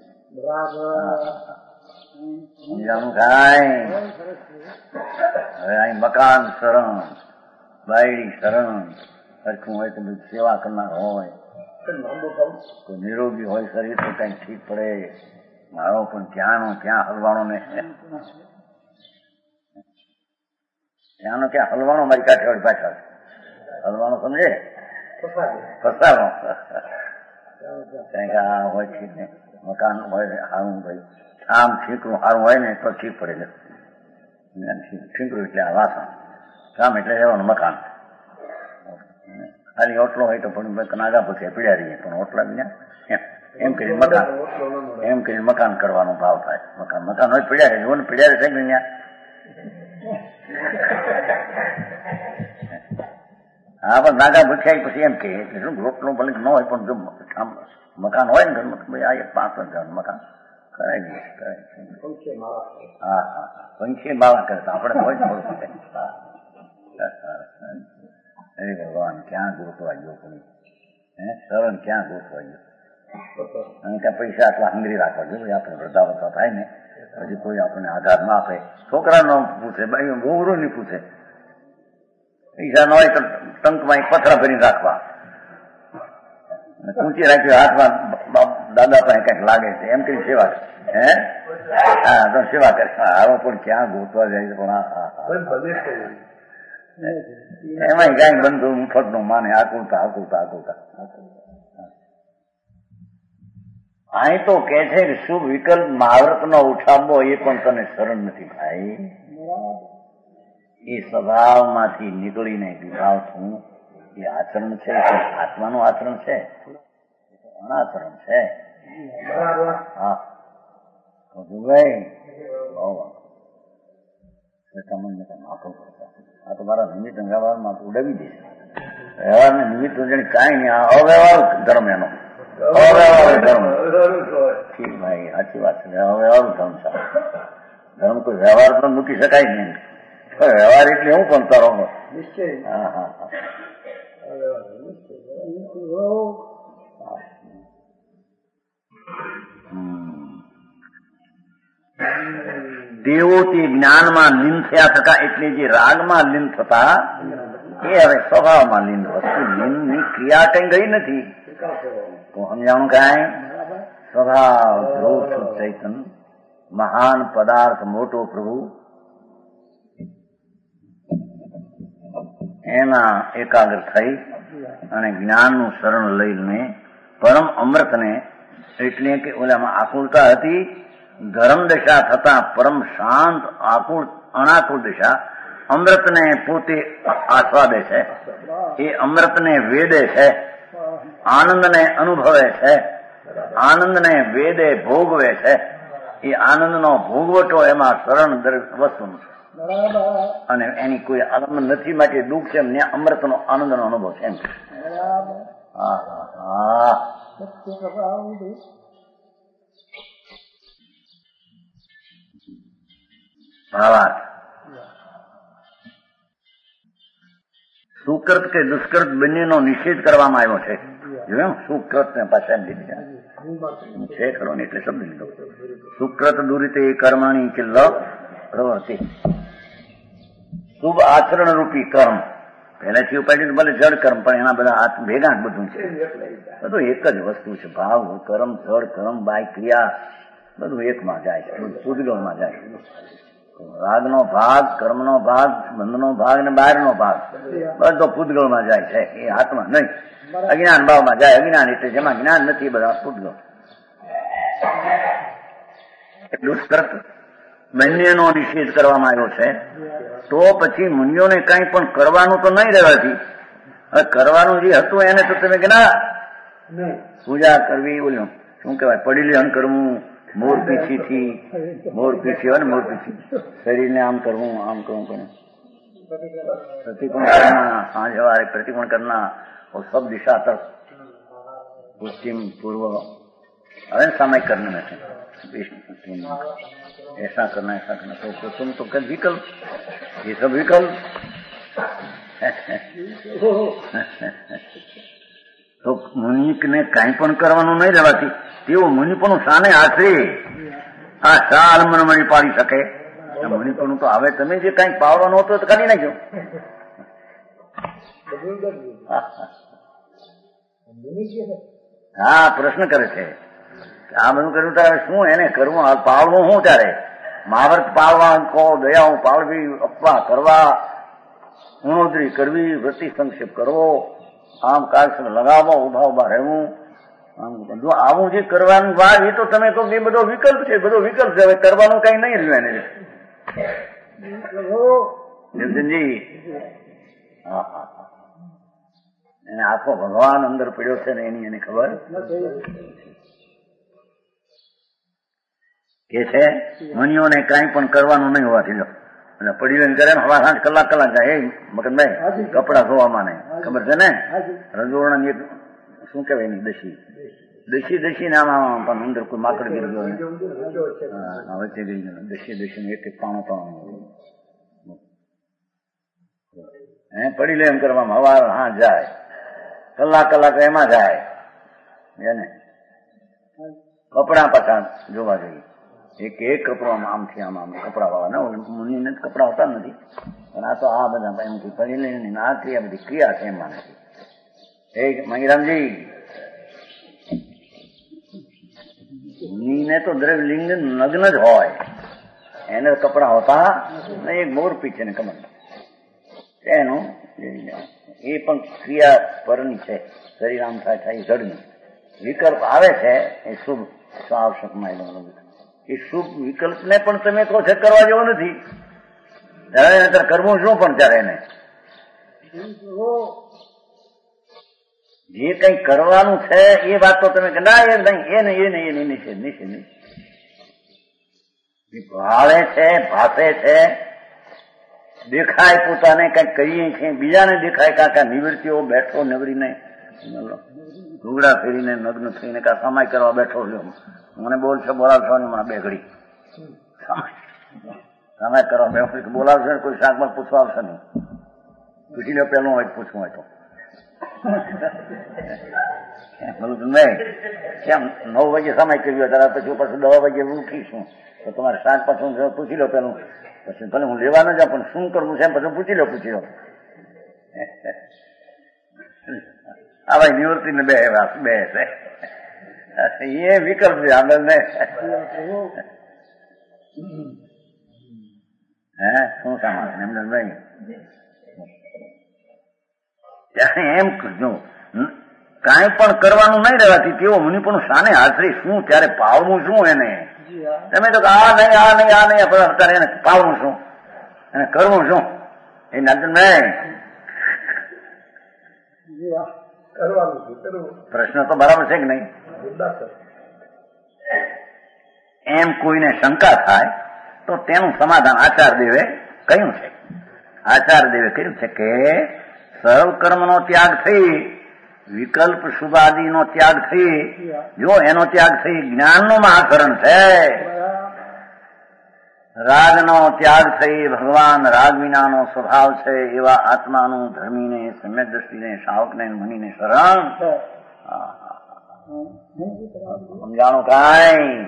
સમજાણું કાંઈ? હવે અહીં મકાન શરણ, બાયડી શરણ, સરખું હોય તો બધું સેવા કરનાર હોય, કોઈ નિરોગી હોય શરીર તો કઈ ઠીક પડે. મારો પણ ત્યાંનો ત્યાં હલવાણો ને, ત્યાંનો ક્યાં હલવાણો મારી કાઠિયાવાડી પાછળ હલવાણો, સમજે? ફસાવો કઈક આ હોય ઠીક ને, મકાન હોય સારું, ભાઈ આમ ઠીકરું સારું હોય ને તો ઠીક પડે. ઠીકરું એટલે આ વાસણ, કામ એટલે રહેવાનું મકાન. ખાલી ઓટલો હોય તો પણ નાગા પછી પીડ્યા રહીએ, પણ ઓટલા બીજા એમ કરીને મકાન, એમ કરીને મકાન કરવાનો ભાવ થાય. મકાન હોય પીડ્યા રહે, જોને પીડ્યા રહે છે ને ત્યાં. હા, પણ નાગા ભૂખ્યા પછી એમ કે શું રોટલો ભલે ન હોય, પણ જો મકાન હોય ને ઘરમાં, ભાઈ આ 5 હજારનું મકાન કરાવી હા હા પંખી માળા કરતા આપણે હોય થોડું અરે ભગવાન ક્યાં ગોતવા ગયો કોઈ શરણ ક્યાં ગોતવા ગયો અને ત્યાં પૈસા આટલા હંગરી રાખવા જોઈએ આપણે વૃદ્ધાવસ્થા થાય ને પછી કોઈ આપણને આધાર ના આપે છોકરા ન પૂછે ભાઈ ગોગરો નહીં પૂછે પૈસા ન હોય તો ટંકમાં પથરા ભરીને રાખવા ઊંચી રાખ્યું હાથમાં દાદા પાસે કઈક લાગે છે એમ કઈ સેવા હા તો સેવા કરે આવો પણ ક્યાં ગોતવા જાય પણ એમાં કઈ બંધુ મુફત નું માને આકુલતા આકુલતા આકુલતા અહીં તો કે છે કે શુભ વિકલ્પ મહાવ્રત નો ઉઠાવવો એ પણ તને શરણ નથી ભાઈ એ સ્વભાવમાંથી નીકળીને વિભાવ થવું એ આચરણ છે આત્માનું આચરણ છે અનાચરણ છે હા ભાઈ તમને આપવું પડશે આ તો મારા નિમિત્ત વ્યવહારમાં ઉડાવી દેશે વ્યવહારને નિમિત્ત જાણે કાંઈ નહીં આ અવ્યવહાર ધર્મ એનો અવ્યવહાર ધર્મ ઠીક ભાઈ સાચી વાત છે અવ્યવહાર ધર્મ છે ધર્મ કોઈ વ્યવહાર પણ મૂકી શકાય નહીં વ્યવહાર એટલે હું પણ તારો હા હા હા તેઓ તે જ્ઞાનમાં લીન થયા થતા એટલે જે રાગમાં લીન થતા એ હવે સ્વભાવમાં લીન વસ્તુ લીનની ક્રિયા કઈ ગઈ નથી તો સમજાણું કાંઈ સ્વભાવ ધ્રુવ શુદ્ધ ચૈતન મહાન પદાર્થ મોટો પ્રભુ એના એકાગ્ર થઈ અને જ્ઞાનનું શરણ લઈને પરમ અમૃતને એટલે કે ઓલામાં આકુલતા હતી ધર્મ દશા થતા પરમ શાંત અનાકુળ દશા અમૃતને પોતે આસ્વાદે છે એ અમૃતને વેદે છે આનંદને અનુભવે છે આનંદને વેદે ભોગવે છે એ આનંદનો ભોગવટો એમાં શરણ વસ્તુનું છે અને એની કોઈ આનંદ નથી માટે દુઃખ છે એમને અમૃતનો આનંદનો અનુભવ છે એમ હા હા ભાવાર્થ સુકૃત કે દુષ્કૃત બંનેનો નિષેધ કરવામાં આવ્યો છે જોયું સુકૃત ને પાછા છે ખરો ને એટલે શબ્દ લીધો સુકૃત દુરિતે કર્મણી કે પ્રવૃત્તિ શુભ આચરણ રૂપી કર્મ પહેલાથી ઉપાડી ભલે જડ કર્મ પણ એના બધા ભેગા જ બધું છે બધું એક જ વસ્તુ છે ભાવ કર્મ જડ કર્મ બાય ક્રિયા બધું એકમાં જાય છે પૂજગોમાં જાય રાગનો ભાગ કર્મનો ભાગ બંધનો ભાગ ને બહારનો ભાગ બધો પૂતગળમાં જાય છે એ હાથમાં નહીં અજ્ઞાન ભાવમાં જાય અજ્ઞાન એટલે જેમાં જ્ઞાન નથી બધા પૂતગળ દુષ્કૃત બંનેનો નિષેધ કરવામાં આવ્યો છે તો પછી મુનિઓને કઈ પણ કરવાનું તો નહીં રહેવાથી હવે કરવાનું જે હતું એને તો તમે કે ના પૂજા કરવી બોલ્યો શું કહેવાય પડેલી કરવું મોર પીછી હોય ને મોર પીછી શરીરને આમ કરવું प्रतिकोण करना सांझ वाले प्रतिकोण करना और सब दिशा तक पश्चिम पूर्व अरे समय करने में ऐसा करना तो तुम तो कल विकल्प ये सब विकल्प તો મુનિકને કાંઈ પણ કરવાનું નહીં રહેવાથી તેઓ મુનિપણું શાને આશરે આ શા આલંબન મળી પાડી શકે? મુનિપણું તો આવે તમે જે કાંઈક પાડવાનું હતું તો કાઢી નાખ્યો. હા, પ્રશ્ન કરે છે આ બધું કર્યું ત્યારે શું એને કરવું, પાડવું શું ત્યારે? મહાભારત પાડવા કહો, દયાઓ પાડવી, અપવા કરવા, ઉણોદરી કરવી, વૃત્તિ સંક્ષેપ કરવો, આમ કાળ લગાવવો, ઉભા ઉભા રહેવું, આમ બધું આવું જે કરવાનું વાત એ તો તમે કહો એ બધો વિકલ્પ છે, બધો વિકલ્પ છે. હવે કરવાનું કઈ નહીં રહ્યું એને. નિરંજનજી, હા હા, એને આખો ભગવાન અંદર પડ્યો છે ને એની એને ખબર કે છે મનીઓને કઈ પણ કરવાનું નહીં હોવાથી લો એટલે પડ્યું કરે હવા સાંજ કલાક જાય. એ મગનભાઈ કપડા ધોવામાં નહીં ખબર છે ને, રજોડા ની શું કેવાય એની દશી દસી નામાં પણ અંદર કોઈ માકડ ગીર ગયો વચ્ચે ગઈ ગયો દસી એક પાણો પડી લે એમ કરવામાં હવાર હા જાય કલાક એમાં જાય એને કપડા પાછા જોવા જોઈએ એક કપડો આમથી આમ કપડા વાળા ને મુનિને કપડા હોતા નથી પણ આ તો આ બધા એમથી પડી લઈને આ ક્રિયા બધી ક્રિયા છે એમાં નથી. મંગીરામજી મુનિને તો દ્રવ્યલિંગ નગ્ન જ હોય, એને કપડા હોતા એક મોર પીછે ને કમર એનું એ પણ ક્રિયા પરની છે. શરીર આમ થાય જડની વિકલ્પ આવે છે એ શુભ આવશ્યકમાં એ શુભ વિકલ્પને પણ તમે કહો છો કરવા જેવો નથી. ત્યારે કરવું શું પણ ત્યારે એને જે કઈ કરવાનું છે એ વાત તો તમે ના એ નહીં નિષેધ ભાવે છે ભાષે છે દેખાય પોતાને કઈક કરીએ છીએ બીજાને દેખાય કાકા નિવૃત્તિઓ બેઠો નવરીને લુગડા ફેરીને નગ્ન થઈને કા સમાય કરવા બેઠો છું મને બોલાવશો ને મને બે ઘડી સમય કરવા બેઠો બોલાવશો ને કોઈ શાકમાં પૂછવા આવશે નહીં. પૂછી લો પેલું હોય પૂછવું હોય તો નહીં કેમ 9 વાગે સમય કર્યો ત્યારે પછી 10 વાગે ઉઠીશું તો તમારે શાક પાછું પૂછી લો પેલું પછી ભલે હું લેવા ન જાઉં પણ શું કરવું છે પછી પૂછી લો આ ભાઈ નિવૃત્તિ ને બે છે એ વિકલ્પ છે આગળ ને શું સામાન એમને નહીં ત્યારે એમ કરજો કાંઈ પણ કરવાનું નહીં રહેવાથી કેવો મુનિ પણ સાને હાજરી શું ત્યારે પાવવું શું એને તમે તો આ નહીં અત્યારે એને પાવવું શું એને કરવું શું એ નાચન નહીં પ્રશ્ન તો બરાબર છે કે નહીં? એમ કોઈને શંકા થાય તો તેનું સમાધાન આચાર્યદેવે કહ્યું છે. આચાર્યદેવે કહ્યું છે કે સર્વ કર્મનો ત્યાગ થઈ વિકલ્પ શુભાદિનો ત્યાગ થઈ જો એનો ત્યાગ થઈ જ્ઞાનનું મહાકરણ છે. રાગનો ત્યાગ થઈ ભગવાન રાગ વિનાનો સ્વભાવ છે એવા આત્માનું ધર્મીને સમ્યક દ્રષ્ટિને શાવકને મુનિને શરણ સમજાણું કાંઈ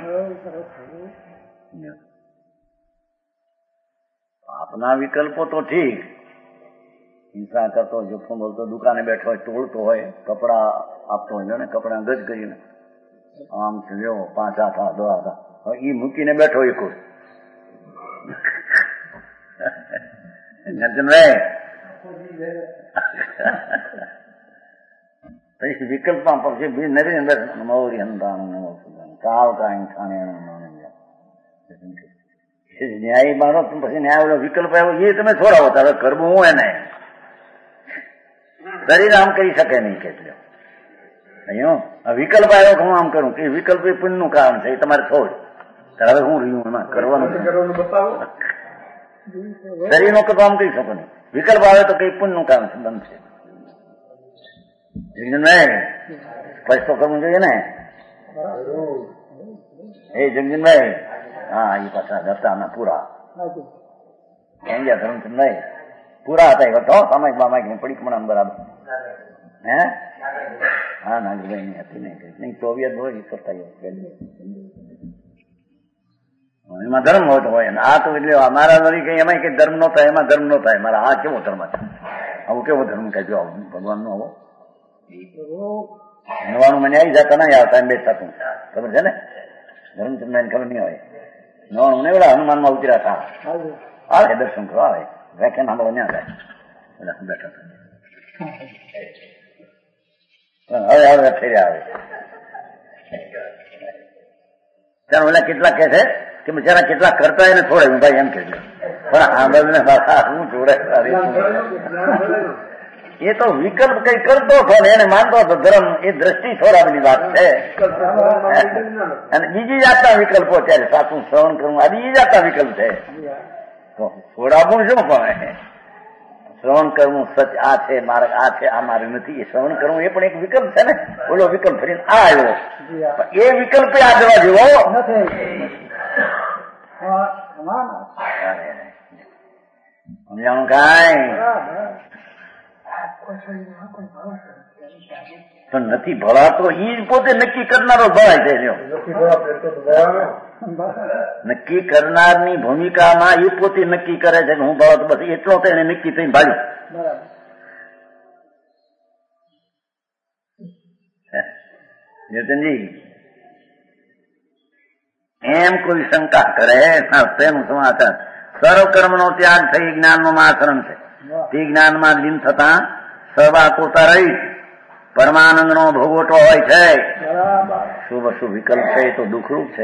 આપના વિકલ્પો તો ઠીક હિંસા કરતો જોખમ બોલતો દુકાને બેઠો હોય તોડતો હોય કપડા આપતો હોય ને કપડા ગજ કરીને આમ લ્યો 5 હાથ 10 હાથ એ મૂકીને બેઠો એ કોઈ પછી વિકલ્પમાં પછી નવી અંદર મૌરી અંધાણું કાવ કાંઈ ખાણે ન્યાય માનો પછી ન્યાય વિકલ્પ આવ્યો એ તમે છોડાવો તારે કરવું હું એને શરીર આમ કરી શકે નહીં કે અહીંયા વિકલ્પ આવ્યો કે હું આમ કરું કે વિકલ્પ એ પુણ્યનું કારણ છે એ તમારે છોડ હવે હું રહ્યું એમાં કરવાનું શરીર નો કરતો આમ કહી શકો નહીં. વિકલ્પ આવે તો કઈ પુણ્યનું કામ છે બનશે પછી તો કરવું જોઈએ ને એ જગજીનભાઈ હા એ પાછા દત્તાના પૂરા કેમ ગયા ધર્મચંદભાઈ પૂરા હતા એ વખત સામાયિક બામાયિક પડી કમણા બરાબર હા નાગભાઈ ની હતી નહીં ચોવિયત હોય કરતા એમાં ધર્મ હોતો હોય ને આ તો એટલે અમારા વળી કઈ એમાં કઈ ધર્મ નો થાય એમાં ધર્મ નો થાય મારા આ કેવો ધર્મ છે આવું કેવો ધર્મ કહેજો ભગવાન નો આવો નવાનું મને આવી જતા નહીં આવતા એમ બે થતું ખબર છે ને ધર્મચંદ ને ખબર નહીં હોય નવાનું ને બધા હનુમાન માં ઉતર્યા હતા આવે દર્શન કરો આવે વ્યાખ્યાન સાંભળવા ન્યા થાય બધા બેઠા હવે થઈ રહ્યા આવે ત્યાં ઓલા કેટલાક કે છે કે બિચારા કેટલાક કરતા એને છોડે ભાઈ એમ કે પણ આંબળને હું જોડે એ તો વિકલ્પ કઈ કરતો હતો ને એને માનતો હતો ધર્મ એ દ્રષ્ટિ છોડાવેલી વાત છે અને બીજી જાતના વિકલ્પો અત્યારે સાચું શ્રવણ કરવું આ બીજી જાતના વિકલ્પ છે છોડાવવું શું પણ શ્રવણ કરવું સચ આ છે, માર્ગ આ છે, આ માર્ગ નથી. એ શ્રવણ કરવું એ પણ એક વિકલ્પ છે ને. ઓલો વિકલ્પ ફરીને આ આવ્યો, એ વિકલ્પ આ જવા જેવો સમજાણું કાંઈ પણ નથી ભળાતો. ઈ પોતે નક્કી કરનારો ભળાય છે. નક્કી કરનારની ભૂમિકામાં એ પોતે નક્કી કરે છે કે હું ભળાતો, બસ એટલો તો એને નક્કી થઈને ભાગ્યું. નીતિનજી એમ કોઈ શંકા કરે તેનું સમાચાર સર્વકર્મનો ત્યાગ થઈ જ્ઞાનનો આચરણ છે. તે જ્ઞાનમાં લીન થતા સર્વાકુરતા રહી પરમાનંદનો ભોગવટો હોય છે. શુભ અશુભ વિકલ્પ છે એ તો દુઃખરૂપ છે,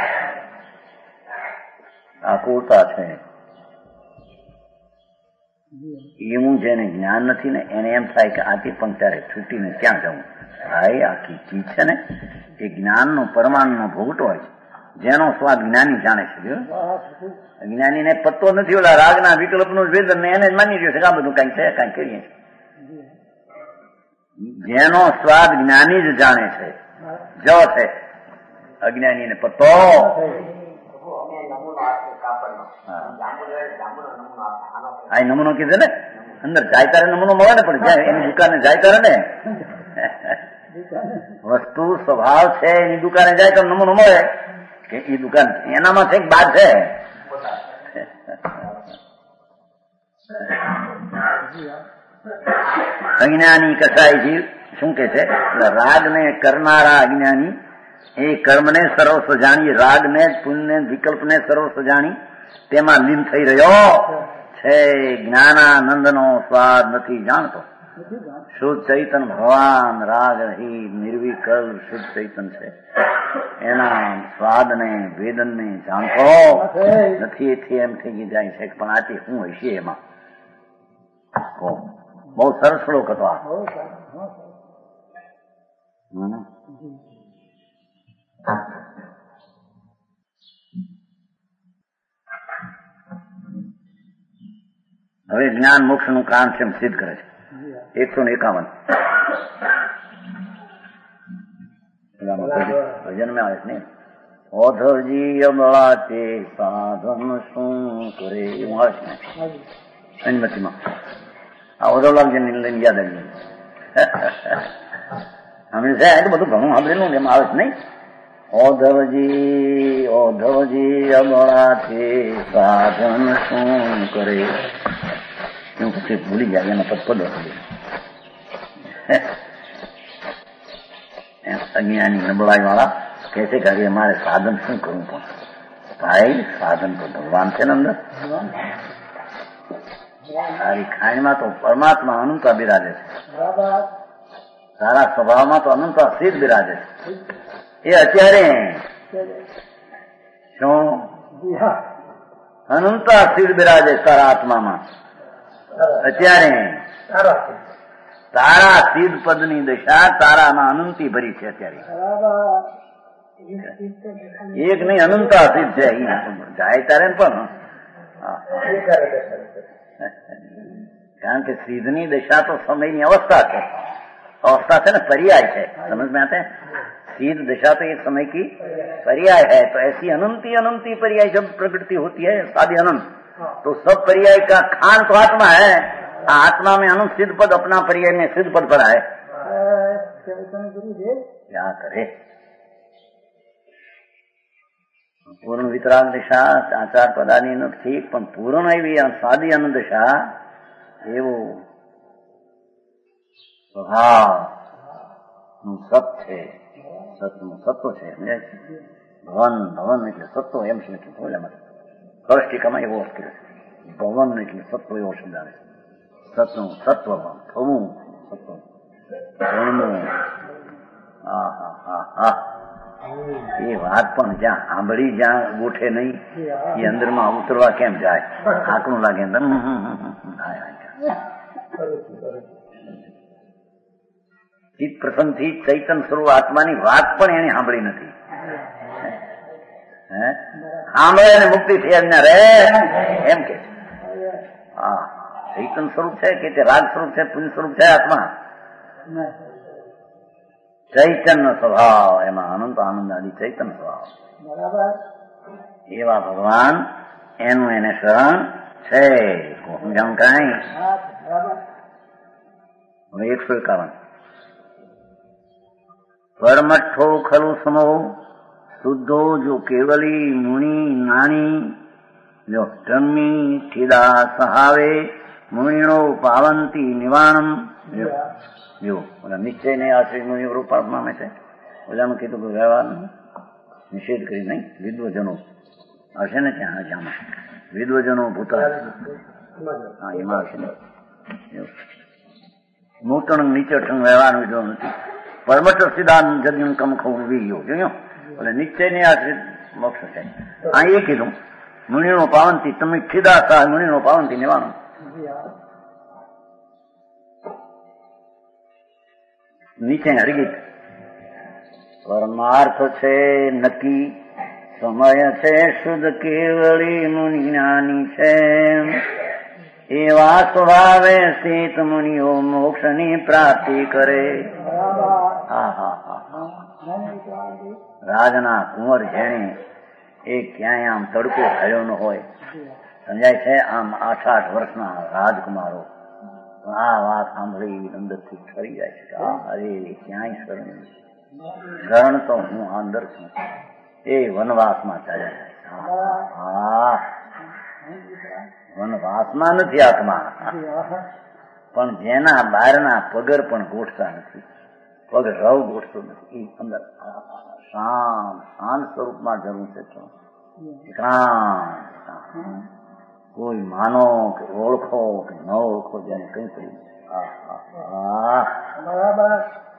આકુરતા છે. એવું જેને જ્ઞાન નથી ને એને એમ થાય કે આથી પણ ત્યારે છૂટીને ક્યાં જવું. ભાઈ આખી ચીજ છે ને એ જ્ઞાનનો પરમાણુનો ભોગવટો હોય છે, જેનો સ્વાદ જ્ઞાની જાણે છે. જ્ઞાનીને પત્તો નથી ઓલા રાગના વિકલ્પનું વેદન ને એને જ માની રહ્યો છે કે આ બધું કઈ છે, કઈ કરીએ. જેનો સ્વાદ જ્ઞાની જ જાણે છે જો છે, અજ્ઞાનીને પત્તો. આ નમૂનો કીધે ને, અંદર જાય તારે નમૂનો મળે ને, પણ જ્યાં એની દુકાને જાય તારે ને વસ્તુ સ્વભાવ છે એની દુકાને જાય તો નમૂનો મળે કે એ દુકાન એનામાં છે બાદ છે. અજ્ઞાની કસાય જીવ શું કે છે? રાગને કરનારા અજ્ઞાની એ કર્મને સર્વસ્વ જાણી, રાગને પુણ્યને વિકલ્પને સર્વસ્વ જાણી તેમાં લીન થઈ રહ્યો છે. જ્ઞાનાનંદનો સ્વાદ નથી જાણતો. શુદ્ધ ચૈતન ભગવાન રાગ રહિત નિર્વિકલ્પ શુદ્ધ ચૈતન છે. એના સ્વાદને વેદનને જાણતો નથી. એથી એમ થઈ જાય છે પણ આથી શું હશે એમાં. બહુ સરસ શ્લોક હતો આ. હવે જ્ઞાન મોક્ષ નું કારણ છે એમ સિદ્ધ કરે છે. 151 ભજન માં આવે છે ને, ઓધવજી અબળા તે સાધન શું કરે, એવું આવે છે ને અનુમતિમાં. આ ઓધવલાલજી લઈને યાદ આવી ગયું. છે તો બધું ઘણું સાંભળેલું એમાં આવે છે નહીં. ઓધવજી અબળા તે સાધન શું કરે, હું પછી ભૂલી જાય એના પદ અજ્ઞાની નબળાઈ વાળા કહે છે કે હવે મારે સાધન શું કરવું? પણ ભાઈ સાધન તો ભગવાન છે ને અંદર. તારી ખાણીમાં તો પરમાત્મા અનંતા બિરાજે છે, તારા સ્વભાવમાં તો અનંતા સ્થિર બિરાજે છે. એ અત્યારે શું અનંતા સ્થિર બિરાજે તારા આત્મામાં. અત્યારે તારા સિદ્ધ પદની દશા તારામાં અનંતી ભરી છે. અત્યારે એક નહીં અનંતા સિદ્ધ છે. જાય તારે પણ કારણ કે સિદ્ધની દશા તો સમયની અवस्था છે. अवस्था है ना, पर्याय है, समझ में आता है। सीध दशा तो एक समय की पर्याय है, तो ऐसी अनंती अनंती पर्याय जब प्रकृति होती है साधि अनंत, तो सब पर्याय का खान तो आत्मा है। आत्मा में अनंत सिद्ध पद अपना पर्याय में सिद्ध पद पड़ा है। क्या करे पूर्ण वितराग दशा आचार पदानी ठीक, पण पूर्ण एवी साधी आनंद दशा एवो स्वभाव सत है, सत्व है। भवन भवन એટલે સત્વ એમ છે કે બોલે માટે કૌષ્ટિકામાં એવો અર્થ કરે છે। ભવન એટલે સત્વ એવો શબ્દ આવે છે। સત્વનું સત્વ થવું, સત્વ ભણવું, એ વાત પણ જ્યાં આંબળી જ્યાં ગોઠે નહીં એ અંદરમાં ઉતરવા કેમ જાય? આકડું લાગે અંદર ચિત્ત પ્રસંગથી ચૈતન સ્વરૂપ આત્માની વાત પણ એને સાંભળી નથી। સાંભળે અને મુક્તિ થઈ ના રે એમ કે ચૈતન સ્વરૂપ છે કે તે રાગ સ્વરૂપ છે, પુંજ સ્વરૂપ છે આત્મા? ચૈતન્ય સ્વભાવ, એમાં અનંત આનંદ આદિ ચૈતન્ય સ્વભાવ. એવા ભગવાન એનું એને શરણ છે. સમજાવું કઈ? હવે 151. પરમઠ્ઠો ખલુ સમો શુદ્ધો જો કેવલી મુનિ નાની જો ધમ્મી ઠીદા સહાવે મુનિનો પાવંતી નિવાણમ. જો નિશ્ચય ને આશ્રય મુનિ રૂપ પામે છે. ઓલામાં કીધું કે વ્યવહાર નિષેધ કરી નહીં. વિદ્વજનો હશે ને ત્યાં હજામાં વિદ્વજનો ભૂતા, હા એમાં હશે ને. નૂતન નીચેઠ વ્યવહાર વિધો નથી. પરમઠ સિદ્ધાંત જગ્યમ કમ ખવું વીયો જોયો. એટલે નિશ્ચય ને આશ્રિત મોક્ષ છે. આ એ કીધું મુનિનો પાવનથી તમે ખીદા સા મુનિનો પાવનથી નિવાણું. નીચે હરગીત પરમાર્થ છે નક્કી સમય છે શુદ્ધ કેવળી મુનિ જ્ઞાની છે એવા સ્વભાવે સ્થિત મુનિઓ મોક્ષની પ્રાપ્તિ કરે. રાજના કુંવર જેણે એ ક્યાંય આમ તડકો થયો ન હોય, સમજાય છે, આમ 8-8 વર્ષના રાજકુમારો આ વાત સાંભળી અંદરથી ઠરી જાય છે. અરે ક્યાંય શરણ તો હું અંદર છું. એ વનવાસમાં ચાલ્યા જાય. વનવાસમાં નથી આત્મા, પણ જેના બહારના પગર પણ ગોઠતા નથી, પગ રવ ગોઠતો નથી, એ અંદર શાંત સ્વરૂપમાં જરૂર છે. કોઈ માનો કે ઓળખો કે ન ઓળખો, જેને કઈ પડી બરાબર.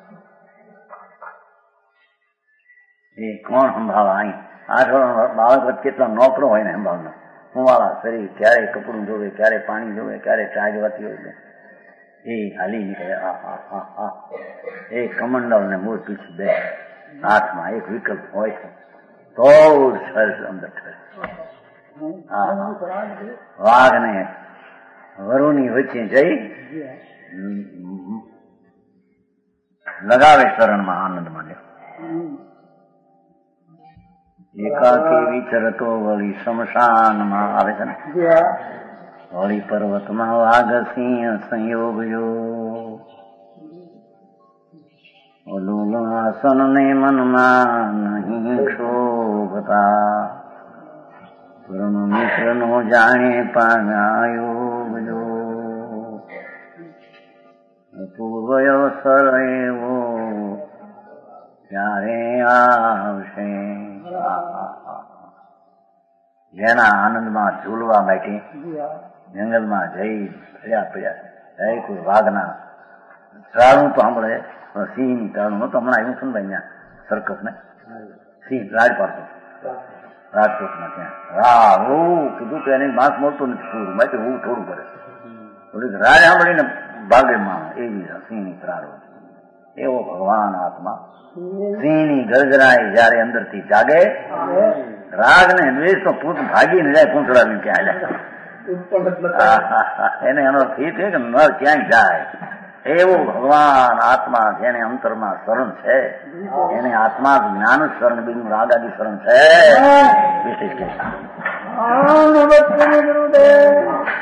એ કોણ સંભાળવા? અહીં 8 બાળક કેટલા નોકરો હોય ને સંભાળના. હુંવાળા શરીર, ક્યારે કપડું જોવે, ક્યારે પાણી જોવે, ક્યારે ચા જવાતી હોય, એ હાલી નીકળે. એ કમંડલ ને મૂળ પીછું બે હાથમાં એક વિકલ્પ હોય છે તો શરીર અંદર ઠરે. વાઘ ને વરુની વચ્ચે જઈ લગાવે શરણમાં આનંદ માન્યો. એકાકી વિચરતો વળી શમશાનમાં આવે છે ને, વળી પર્વતમાં વાઘ સિંહ સંયોગ જો ઓલું આસન ને મનમાં નહીં ક્ષોભતા પરમ મિત્ર નો જાણે પામ્યો જો પૂર્વ અવસર એવો ક્યારે આવશે. જેના આનંદમાં ઝૂલવા માટે જંગલમાં જઈ ફર્યા પડ્યા. કોઈ વાઘના તાળું તો સાંભળે, સિંહની તાળું નતો હમણાં આવ્યું છે ને ભાઈ ત્યાં સર્કસ ને, સિંહ રાજ પાડતો રાજકોટમાં ત્યાં કીધું કે એને માંસ મળતું નથી પૂરું માટે હું થોડું કરે. થોડીક રાજ સાંભળીને ભાગેમાં એવી સિંહની પ્રારો. એવો ભગવાન આત્મા સિંહની ગરજરાય જયારે અંદરથી જાગે, રાગ ને દ્વેષ તો પૂત ભાગીને જાય પૂંછડાવીને ક્યાં જાય. એને એનો અર્થ એ છે કે નર ક્યાંય જાય. એવો ભગવાન આત્મા જેને અંતરમાં શરણ છે, એને આત્મા જ્ઞાન શરણ, બીજું રાગ આદિ શરણ છે. વિશેષ